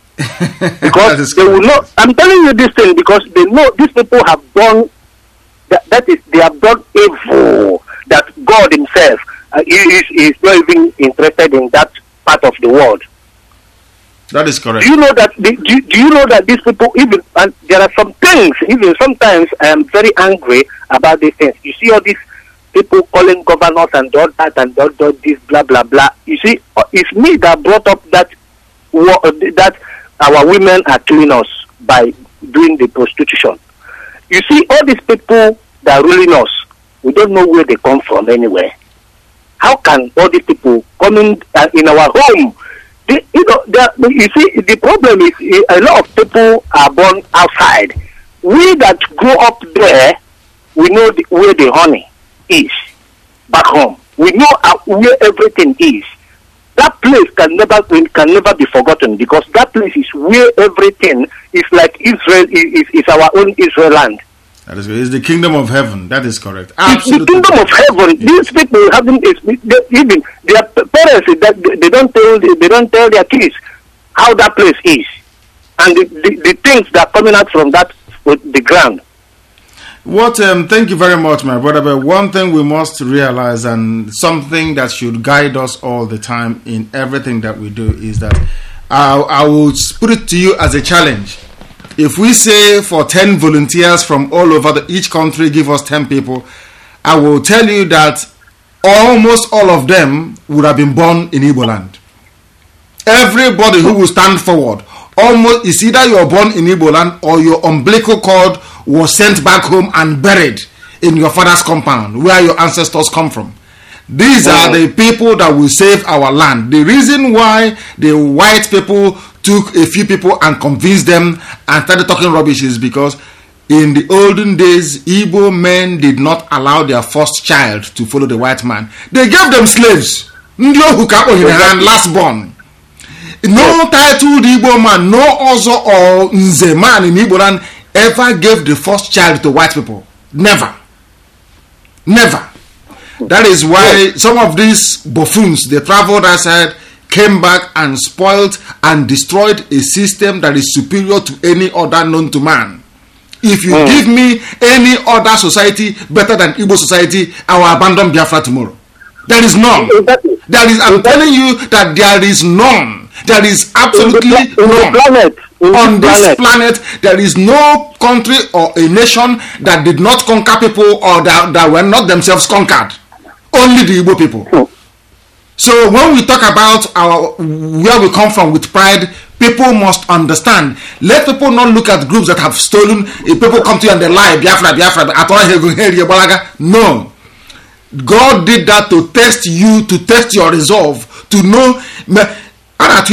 because they will not. I'm telling you this thing because they know these people have done that. That is, they have done evil. That God Himself uh, is is not even interested in that part of the world. That is correct. Do you know that? Do, do you know that these people even and there are some things. Even sometimes I am very angry about these things. You see all these people calling governors and all that and all, all this blah blah blah. You see, it's me that brought up that that our women are killing us by doing the prostitution. You see, all these people that are ruling us, we don't know where they come from anywhere. How can all these people come in, uh, in our home? The, you know, the, you see, the problem is uh, a lot of people are born outside. We that grow up there, we know the, where the honey is back home. We know uh, where everything is. That place can never can never be forgotten because that place is where everything is like Israel is, is our own Israel land. That is, it's the kingdom of heaven. That is correct. It's the kingdom of heaven. Yes. These people having even their parents that they don't tell they don't tell their kids how that place is, and the, the, the things that are coming out from that the ground. What? Um, thank you very much, my brother. But one thing we must realize, and something that should guide us all the time in everything that we do, is that I, I will put it to you as a challenge. If we say for ten volunteers from all over the, each country, give us ten people, I will tell you that almost all of them would have been born in Igbo land. Everybody who will stand forward, almost, is either you're born in Igbo land or your umbilical cord was sent back home and buried in your father's compound where your ancestors come from. These wow. are the people that will save our land. The reason why the white people took a few people and convinced them and started talking rubbish is because in the olden days, Igbo men did not allow their first child to follow the white man. They gave them slaves. And last born. No titled Igbo man, no Ozo or Nze man in Igbo land ever gave the first child to white people. Never. Never. That is why some of these buffoons, they traveled outside, came back and spoiled and destroyed a system that is superior to any other known to man. If you mm. give me any other society better than Igbo society, I will abandon Biafra tomorrow. There is none. Exactly. There is, I'm exactly. telling you that there is none. There is absolutely in the, in none. The planet, in On this this planet. planet, there is no country or a nation that did not conquer people or that, that were not themselves conquered. Only the Igbo people. Mm. So when we talk about our where we come from with pride, people must understand. Let people not look at groups that have stolen. If people come to you and they lie, Biafra, Biafra, no. God did that to test you, to test your resolve, to know. They are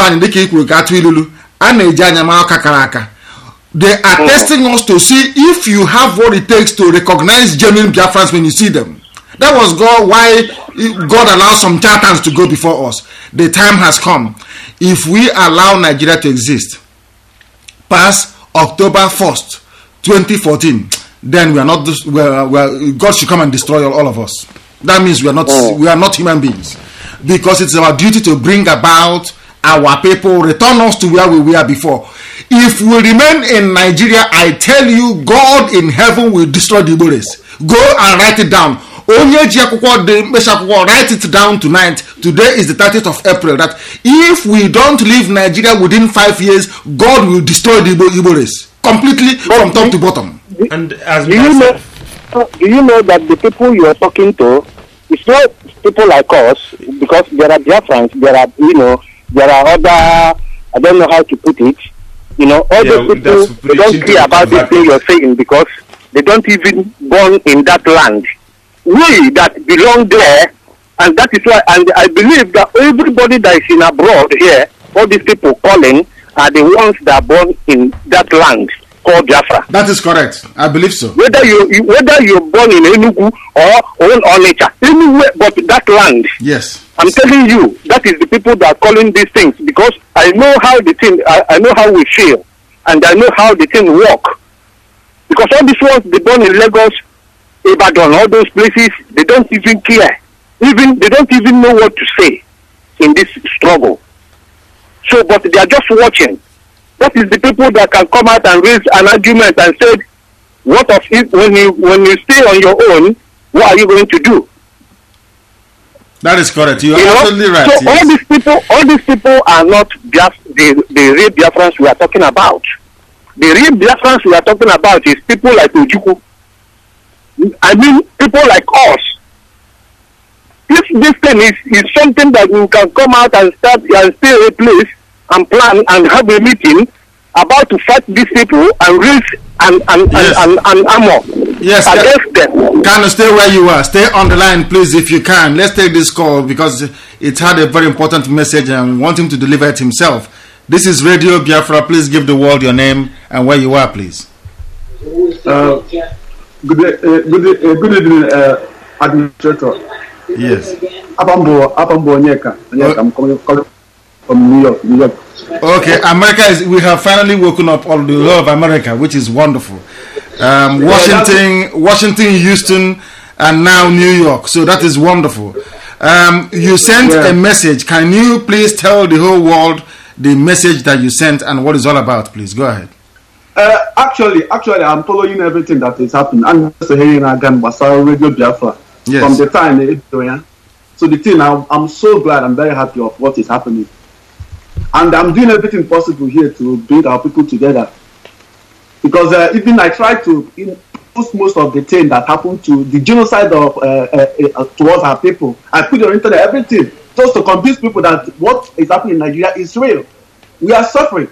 testing us to see if you have what it takes to recognize genuine Biafrans when you see them. That was God why God allowed some charlatans to go before us. The time has come. If we allow Nigeria to exist past October first, twenty fourteen, then we are not. We are, we are, God should come and destroy all, all of us. That means we are not. Oh. We are not human beings, because it's our duty to bring about our people, return us to where we were before. If we remain in Nigeria, I tell you, God in heaven will destroy the Igbo race. Go and write it down. Write it down tonight. Today is the thirtieth of April. That if we don't leave Nigeria within five years, God will destroy the Igbo, Igbo race completely from top to bottom. And as do you know, do you know that the people you are talking to, it's not people like us, because there are Biafrans, there are, you know, there are other, I don't know how to put it, you know, all yeah, those people, they don't care about this thing you're saying because they don't even born in that land. We that belong there, and that is why, and I believe that everybody that is in abroad here, all these people calling, are the ones that are born in that land called Biafra. That is correct. I believe so. Whether you, you whether you're born in Enugu or or Onitsha, anywhere but that land. Yes. I'm telling you, that is the people that are calling these things, because I know how the thing, I, I know how we feel, and I know how the thing work. Because all these ones, they born in Lagos, Ibadan, all those places, they don't even care. Even they don't even know what to say in this struggle. So, but they are just watching. That is the people that can come out and raise an argument and say, "What of it when you when you stay on your own? What are you going to do?" That is correct. You are you absolutely know? right. So yes. all these people, all these people are not just the the real Biafrans we are talking about. The real Biafrans we are talking about is people like Ojukwu. I mean, people like us. If this thing is, is something that we can come out and start and stay a place and plan and have a meeting about to fight these people and raise and and, yes. and, and, and armor yes, against them. Can you stay where you are? Stay on the line, please, if you can. Let's take this call because it had a very important message and we want him to deliver it himself. This is Radio Biafra. Please give the world your name and where you are, please. Uh, good, uh, good, uh, good evening, uh, Administrator. Yes. Apambo, Apambo Nyeka. Yes, I'm calling from New York, New York. Okay, America is. We have finally woken up all the love of America, which is wonderful. Um, Washington, Washington, Houston, and now New York. So that is wonderful. Um, you sent yeah. a message. Can you please tell the whole world the message that you sent and what it's all about, please. Go ahead. Uh, actually, actually, I'm following everything that is happening. I'm just hearing again Basara Radio Biafra Yes. from the time. eh, So the thing, I'm, I'm so glad, I'm very happy of what is happening. And I'm doing everything possible here to bring our people together. Because uh, even I try to in, post most of the thing that happened to the genocide of uh, uh, uh, towards our people. I put on internet everything just to convince people that what is happening in Nigeria is real. We are suffering.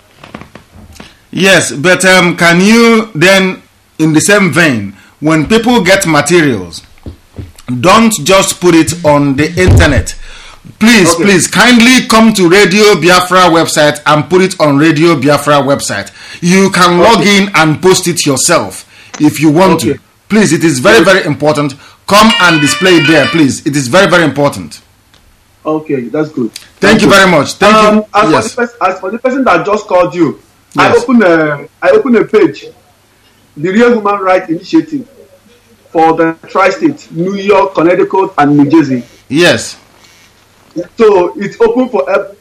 Yes, but um, can you then, in the same vein, when people get materials, don't just put it on the internet. Please, Okay. please, kindly come to Radio Biafra website and put it on Radio Biafra website. You can log in and post it yourself if you want Okay. to. Please, it is very, very important. Come and display it there, please. It is very, very important. Okay, that's good. Thank you very much. Thank um, you. As, Yes. for the pers- as for the person that just called you, I Yes. open a I open a page, the Real Human Rights Initiative for the Tri-State, New York, Connecticut, and New Jersey. Yes. So it's open for ev-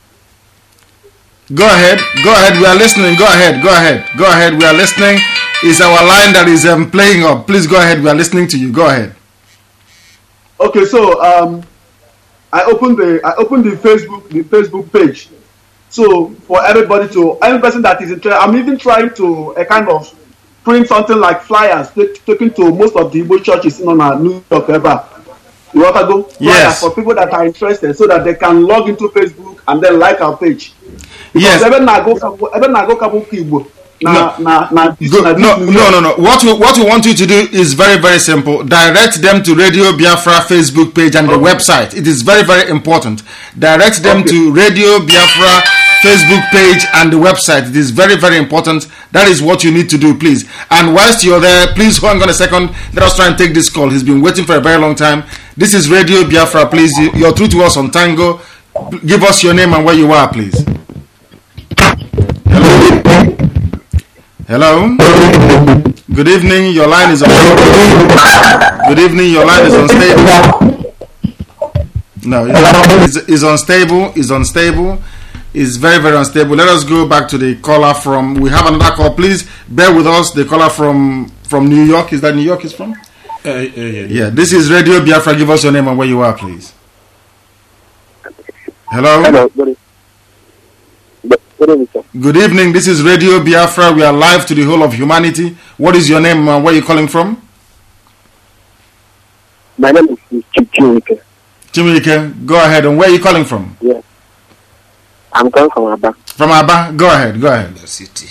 Go ahead. Go ahead. We are listening. Go ahead. Go ahead. Go ahead. We are listening. It's our line that is um, playing up. Please go ahead. We are listening to you. Go ahead. Okay, so um, I opened the I opened the Facebook the Facebook page. So for everybody to any person that is interested, I'm even trying to a kind of print something like flyers take- taken to most of the Igbo churches in our New York ever. You want to go? Flyers Yes. for people that are interested, so that they can log into Facebook and then like our page. Yes. Because even na go even na go kabu Igbo. Na na na this Go, na this no, New no, York. no, no. What we, what we want you to do is very, very simple. Direct them to Radio Biafra Facebook page and the website. It is very, very important. Direct them to Radio Biafra Facebook page and the website. It is very, very important. That is what you need to do, please. And whilst you're there, please hold on a second. Let us try and take this call. He's been waiting for a very long time. This is Radio Biafra, please. You- You're through to us on Tango. Give us your name and where you are, please. Hello. Good evening. Your line is on. Good evening. Your line is unstable. No, it's, it's, it's unstable. It's unstable. It's very, very unstable. Let us go back to the caller from. We have another call. Please bear with us. The caller from from New York. Is that New York? Is from? Uh, uh, yeah. Yeah. This is Radio Biafra. Give us your name and where you are, please. Hello. Hello. Good evening. Good evening, sir. Good evening. This is Radio Biafra. We are live to the whole of humanity. What is your name and where are you calling from? My name is Chimike. Chimike, go ahead. And where are you calling from? Yes. I'm coming from Abba. From Abba. Go ahead. Go ahead. The city.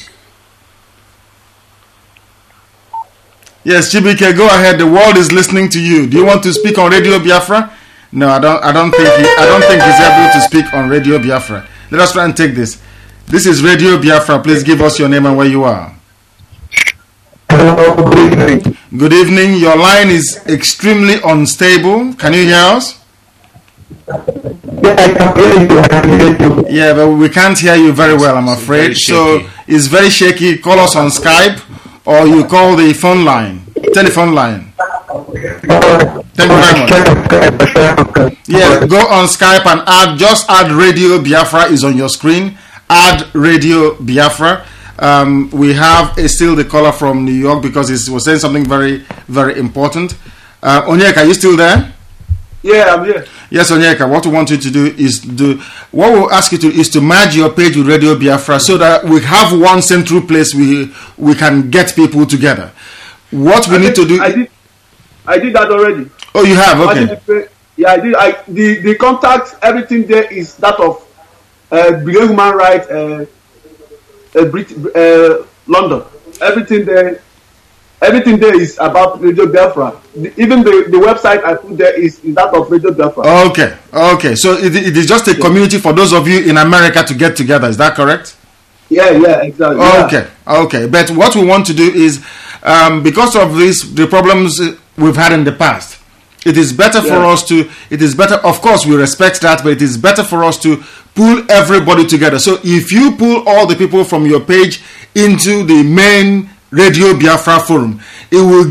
Yes, Chibike, go ahead. The world is listening to you. Do you want to speak on Radio Biafra? No, I don't. I don't think. He, I don't think he's able to speak on Radio Biafra. Let us try and take this. This is Radio Biafra. Please give us your name and where you are. Hello, good evening. Good evening. Your line is extremely unstable. Can you hear us? Yeah, I can hear you. I can hear you. Yeah, but we can't hear you very well, I'm It's afraid. very So shaky. it's very shaky. Call us on Skype or you call the phone line, telephone line. Thank you very much. Yeah, go on Skype and add, just add Radio Biafra is on your screen. Add Radio Biafra. Um, we have a, still the caller from New York because he was saying something very, very important. Uh, Onyeka, are you still there? Yeah, I'm here. Yes, Onyeka, what we want you to do is do, what we'll ask you to is to merge your page with Radio Biafra so that we have one central place we we can get people together. What we I need did, to do. I did, I did that already. Oh, you have? I Okay. did the, yeah, I did. I the the contact, everything there is that of uh, Brigade Human Rights, uh, uh, Brit, uh, London. Everything there, everything there is about Radio Biafra. The, even the, the website I put there is, is that of Radio Biafra. Okay, okay. So it, it is just a community for those of you in America to get together. Is that correct? Yeah, yeah, exactly. yeah. Okay, okay. But what we want to do is, um, because of this, the problems uh, we've had in the past, it is better for Yeah. us to, it is better, of course, we respect that, but it is better for us to pull everybody together. So if you pull all the people from your page into the main Radio Biafra forum, it will give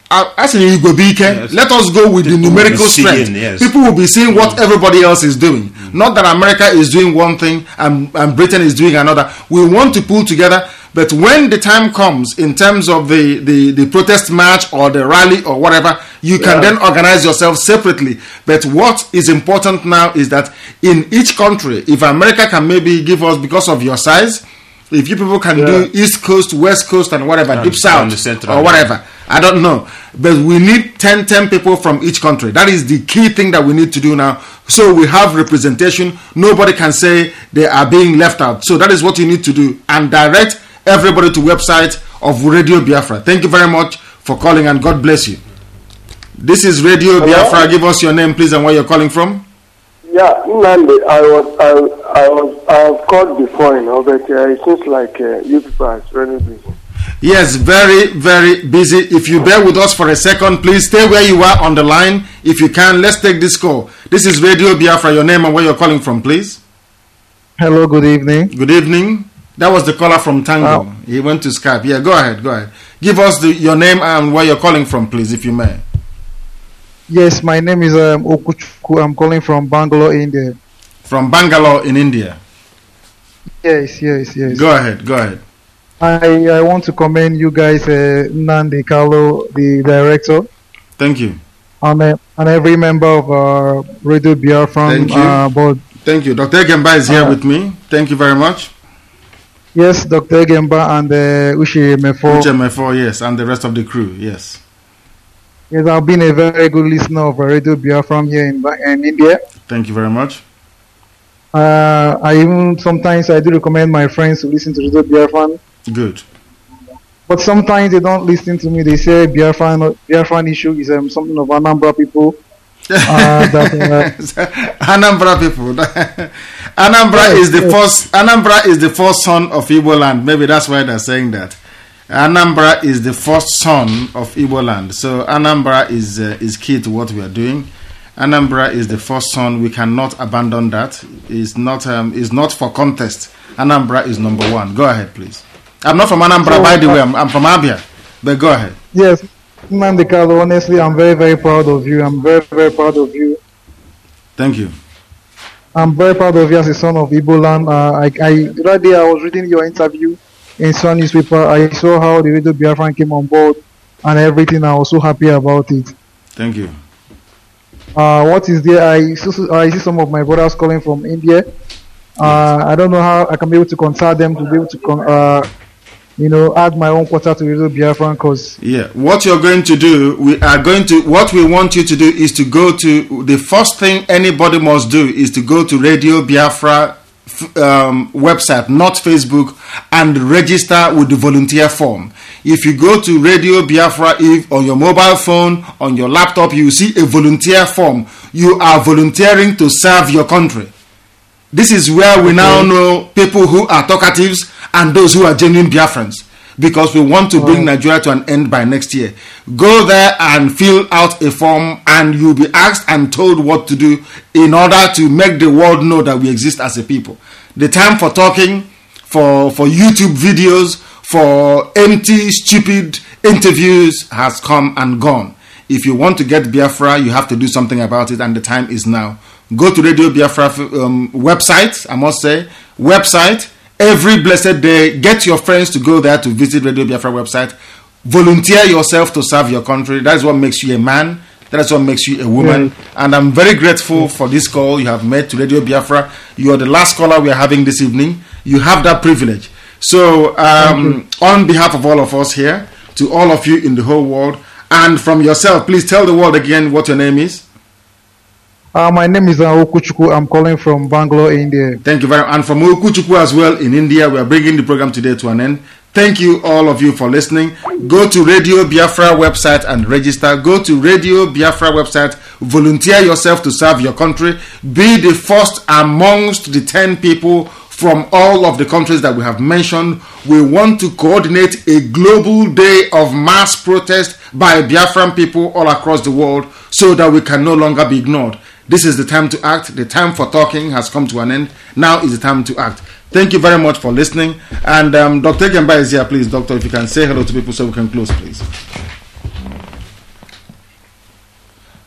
Uh, as in Igbo B K, yes. Let us go with the numerical strength. Yes. People will be seeing what everybody else is doing. Mm. Not that America is doing one thing and, and Britain is doing another. We want to pull together, but when the time comes in terms of the, the, the protest march or the rally or whatever, you can yeah. then organize yourself separately. But what is important now is that in each country, if America can maybe give us, because of your size, if you people can yeah. do East Coast, West Coast, and whatever, and deep South or whatever, I don't know. But we need ten, ten people from each country. That is the key thing that we need to do now. So we have representation. Nobody can say they are being left out. So that is what you need to do. And direct everybody to website of Radio Biafra. Thank you very much for calling, and God bless you. This is Radio Hello? Biafra. Give us your name, please, and where you're calling from. Yeah, Nandi, I was, I, I was, I have called before, you know, but uh, it seems like uh, you people are really busy. Yes, very, very busy. If you bear with us for a second, please stay where you are on the line. If you can, let's take this call. This is Radio Biafra. Your name and where you're calling from, please. Hello, good evening. Good evening. That was the caller from Tango. Oh. He went to Skype. Yeah, go ahead, go ahead. Give us the, your name and where you're calling from, please, if you may. Yes, my name is um, Okuchuku. I'm calling from Bangalore, India. From Bangalore in India? Yes, yes, yes. Go ahead, go ahead. I, I want to commend you guys, uh, Nandi Carlo, the director. Thank you. And, uh, and every member of our Radio Biafra. Thank you. Uh, board. Thank you. Doctor Egemba is here uh, with me. Thank you very much. Yes, Doctor Egemba and uh, Uche Mefo. Uche Mefo, yes, and the rest of the crew, yes. Yes, I've been a very good listener of Radio Biafra here in, in India. Thank you very much. Uh, I even sometimes I do recommend my friends to listen to Radio Biafra. Good. But sometimes they don't listen to me. They say Biafra Biafra issue is um, something of Anambra people. Uh, that, uh, Anambra people. Anambra yes, is the yes. first. Anambra is the first son of Igbo land. Maybe that's why they're saying that. Anambra is the first son of Igbo land. So Anambra is uh, is key to what we are doing. Anambra is the first son. We cannot abandon that. It's not um, it's not for contest. Anambra is number one. Go ahead, please. I'm not from Anambra, so, by the uh, way. I'm, I'm from Abia. But go ahead. Yes, Nandikado, honestly, I'm very, very proud of you. I'm very, very proud of you. Thank you. I'm very proud of you as a son of Igbo land. Uh, I, I, the other day I was reading your interview in Sun newspaper. I saw how the Radio Biafra came on board and everything. I was so happy about it. Thank you. Uh, what is there? I see, I see some of my brothers calling from India. Uh, I don't know how I can be able to contact them to be able to, con- uh, you know, add my own quota to Radio Biafra. Because yeah, what you're going to do, we are going to. What we want you to do is to go to the first thing anybody must do is to go to Radio Biafra um, website, not Facebook, and register with the volunteer form. If you go to Radio Biafra, if on your mobile phone, on your laptop, you see a volunteer form. You are volunteering to serve your country. This is where we okay. now know people who are talkatives and those who are genuine Biafrans, because we want to bring Nigeria to an end by next year. Go there and fill out a form, and you'll be asked and told what to do in order to make the world know that we exist as a people. The time for talking, for, for YouTube videos, for empty, stupid interviews has come and gone. If you want to get Biafra, you have to do something about it, and the time is now. Go to Radio Biafra um, website, I must say, website, every blessed day. Get your friends to go there to visit Radio Biafra website. Volunteer yourself to serve your country. That is what makes you a man. That is what makes you a woman. Yeah. And I'm very grateful yeah. for this call you have made to Radio Biafra. You are the last caller we are having this evening. You have that privilege. So, um, on behalf of all of us here, to all of you in the whole world, and from yourself, please tell the world again what your name is. Uh, my name is uh, Okuchuku. I'm calling from Bangalore, India. Thank you very much. And from Okuchuku as well in India, we are bringing the program today to an end. Thank you, all of you, for listening. Go to Radio Biafra website and register. Go to Radio Biafra website. Volunteer yourself to serve your country. Be the first amongst the ten people from all of the countries that we have mentioned. We want to coordinate a global day of mass protest by Biafran people all across the world so that we can no longer be ignored. This is the time to act. The time for talking has come to an end. Now is the time to act. Thank you very much for listening. And um, Doctor Egemba is here, please. Doctor, if you can say hello to people so we can close, please.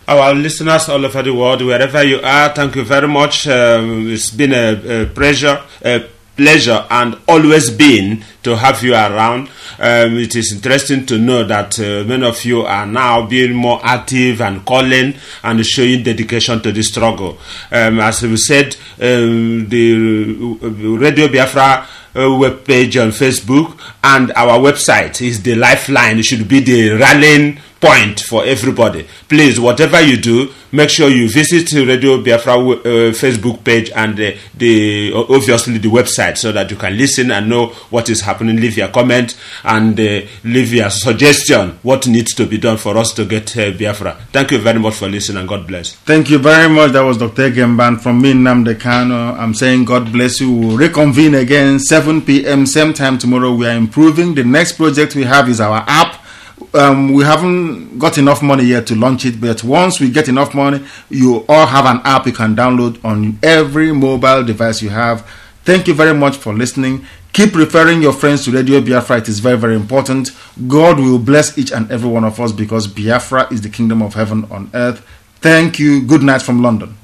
our listeners all over the world, wherever you are, thank you very much. Um, it's been a, a pleasure, a pleasure, and always been to have you around. Um, it is interesting to know that uh, many of you are now being more active and calling and showing dedication to the struggle. Um, as we said, um, the Radio Biafra uh, web page on Facebook and our website is the lifeline. It should be the rallying point for everybody. Please, whatever you do, make sure you visit Radio Biafra uh, Facebook page and uh, the uh, obviously the website, so that you can listen and know what is happening. Leave your comment and uh, leave your suggestion what needs to be done for us to get uh, Biafra. Thank you very much for listening, and God bless. Thank you very much. That was Doctor Gemban from me, Nnamdi Kanu. I'm saying God bless you. We'll reconvene again seven p.m. same time tomorrow. We are improving. The next project we have is our app. Um, we haven't got enough money yet to launch it, but once we get enough money, you all have an app you can download on every mobile device you have. Thank you very much for listening. Keep referring your friends to Radio Biafra. It is very, very important. God will bless each and every one of us, because Biafra is the kingdom of heaven on earth. Thank you. Good night from London.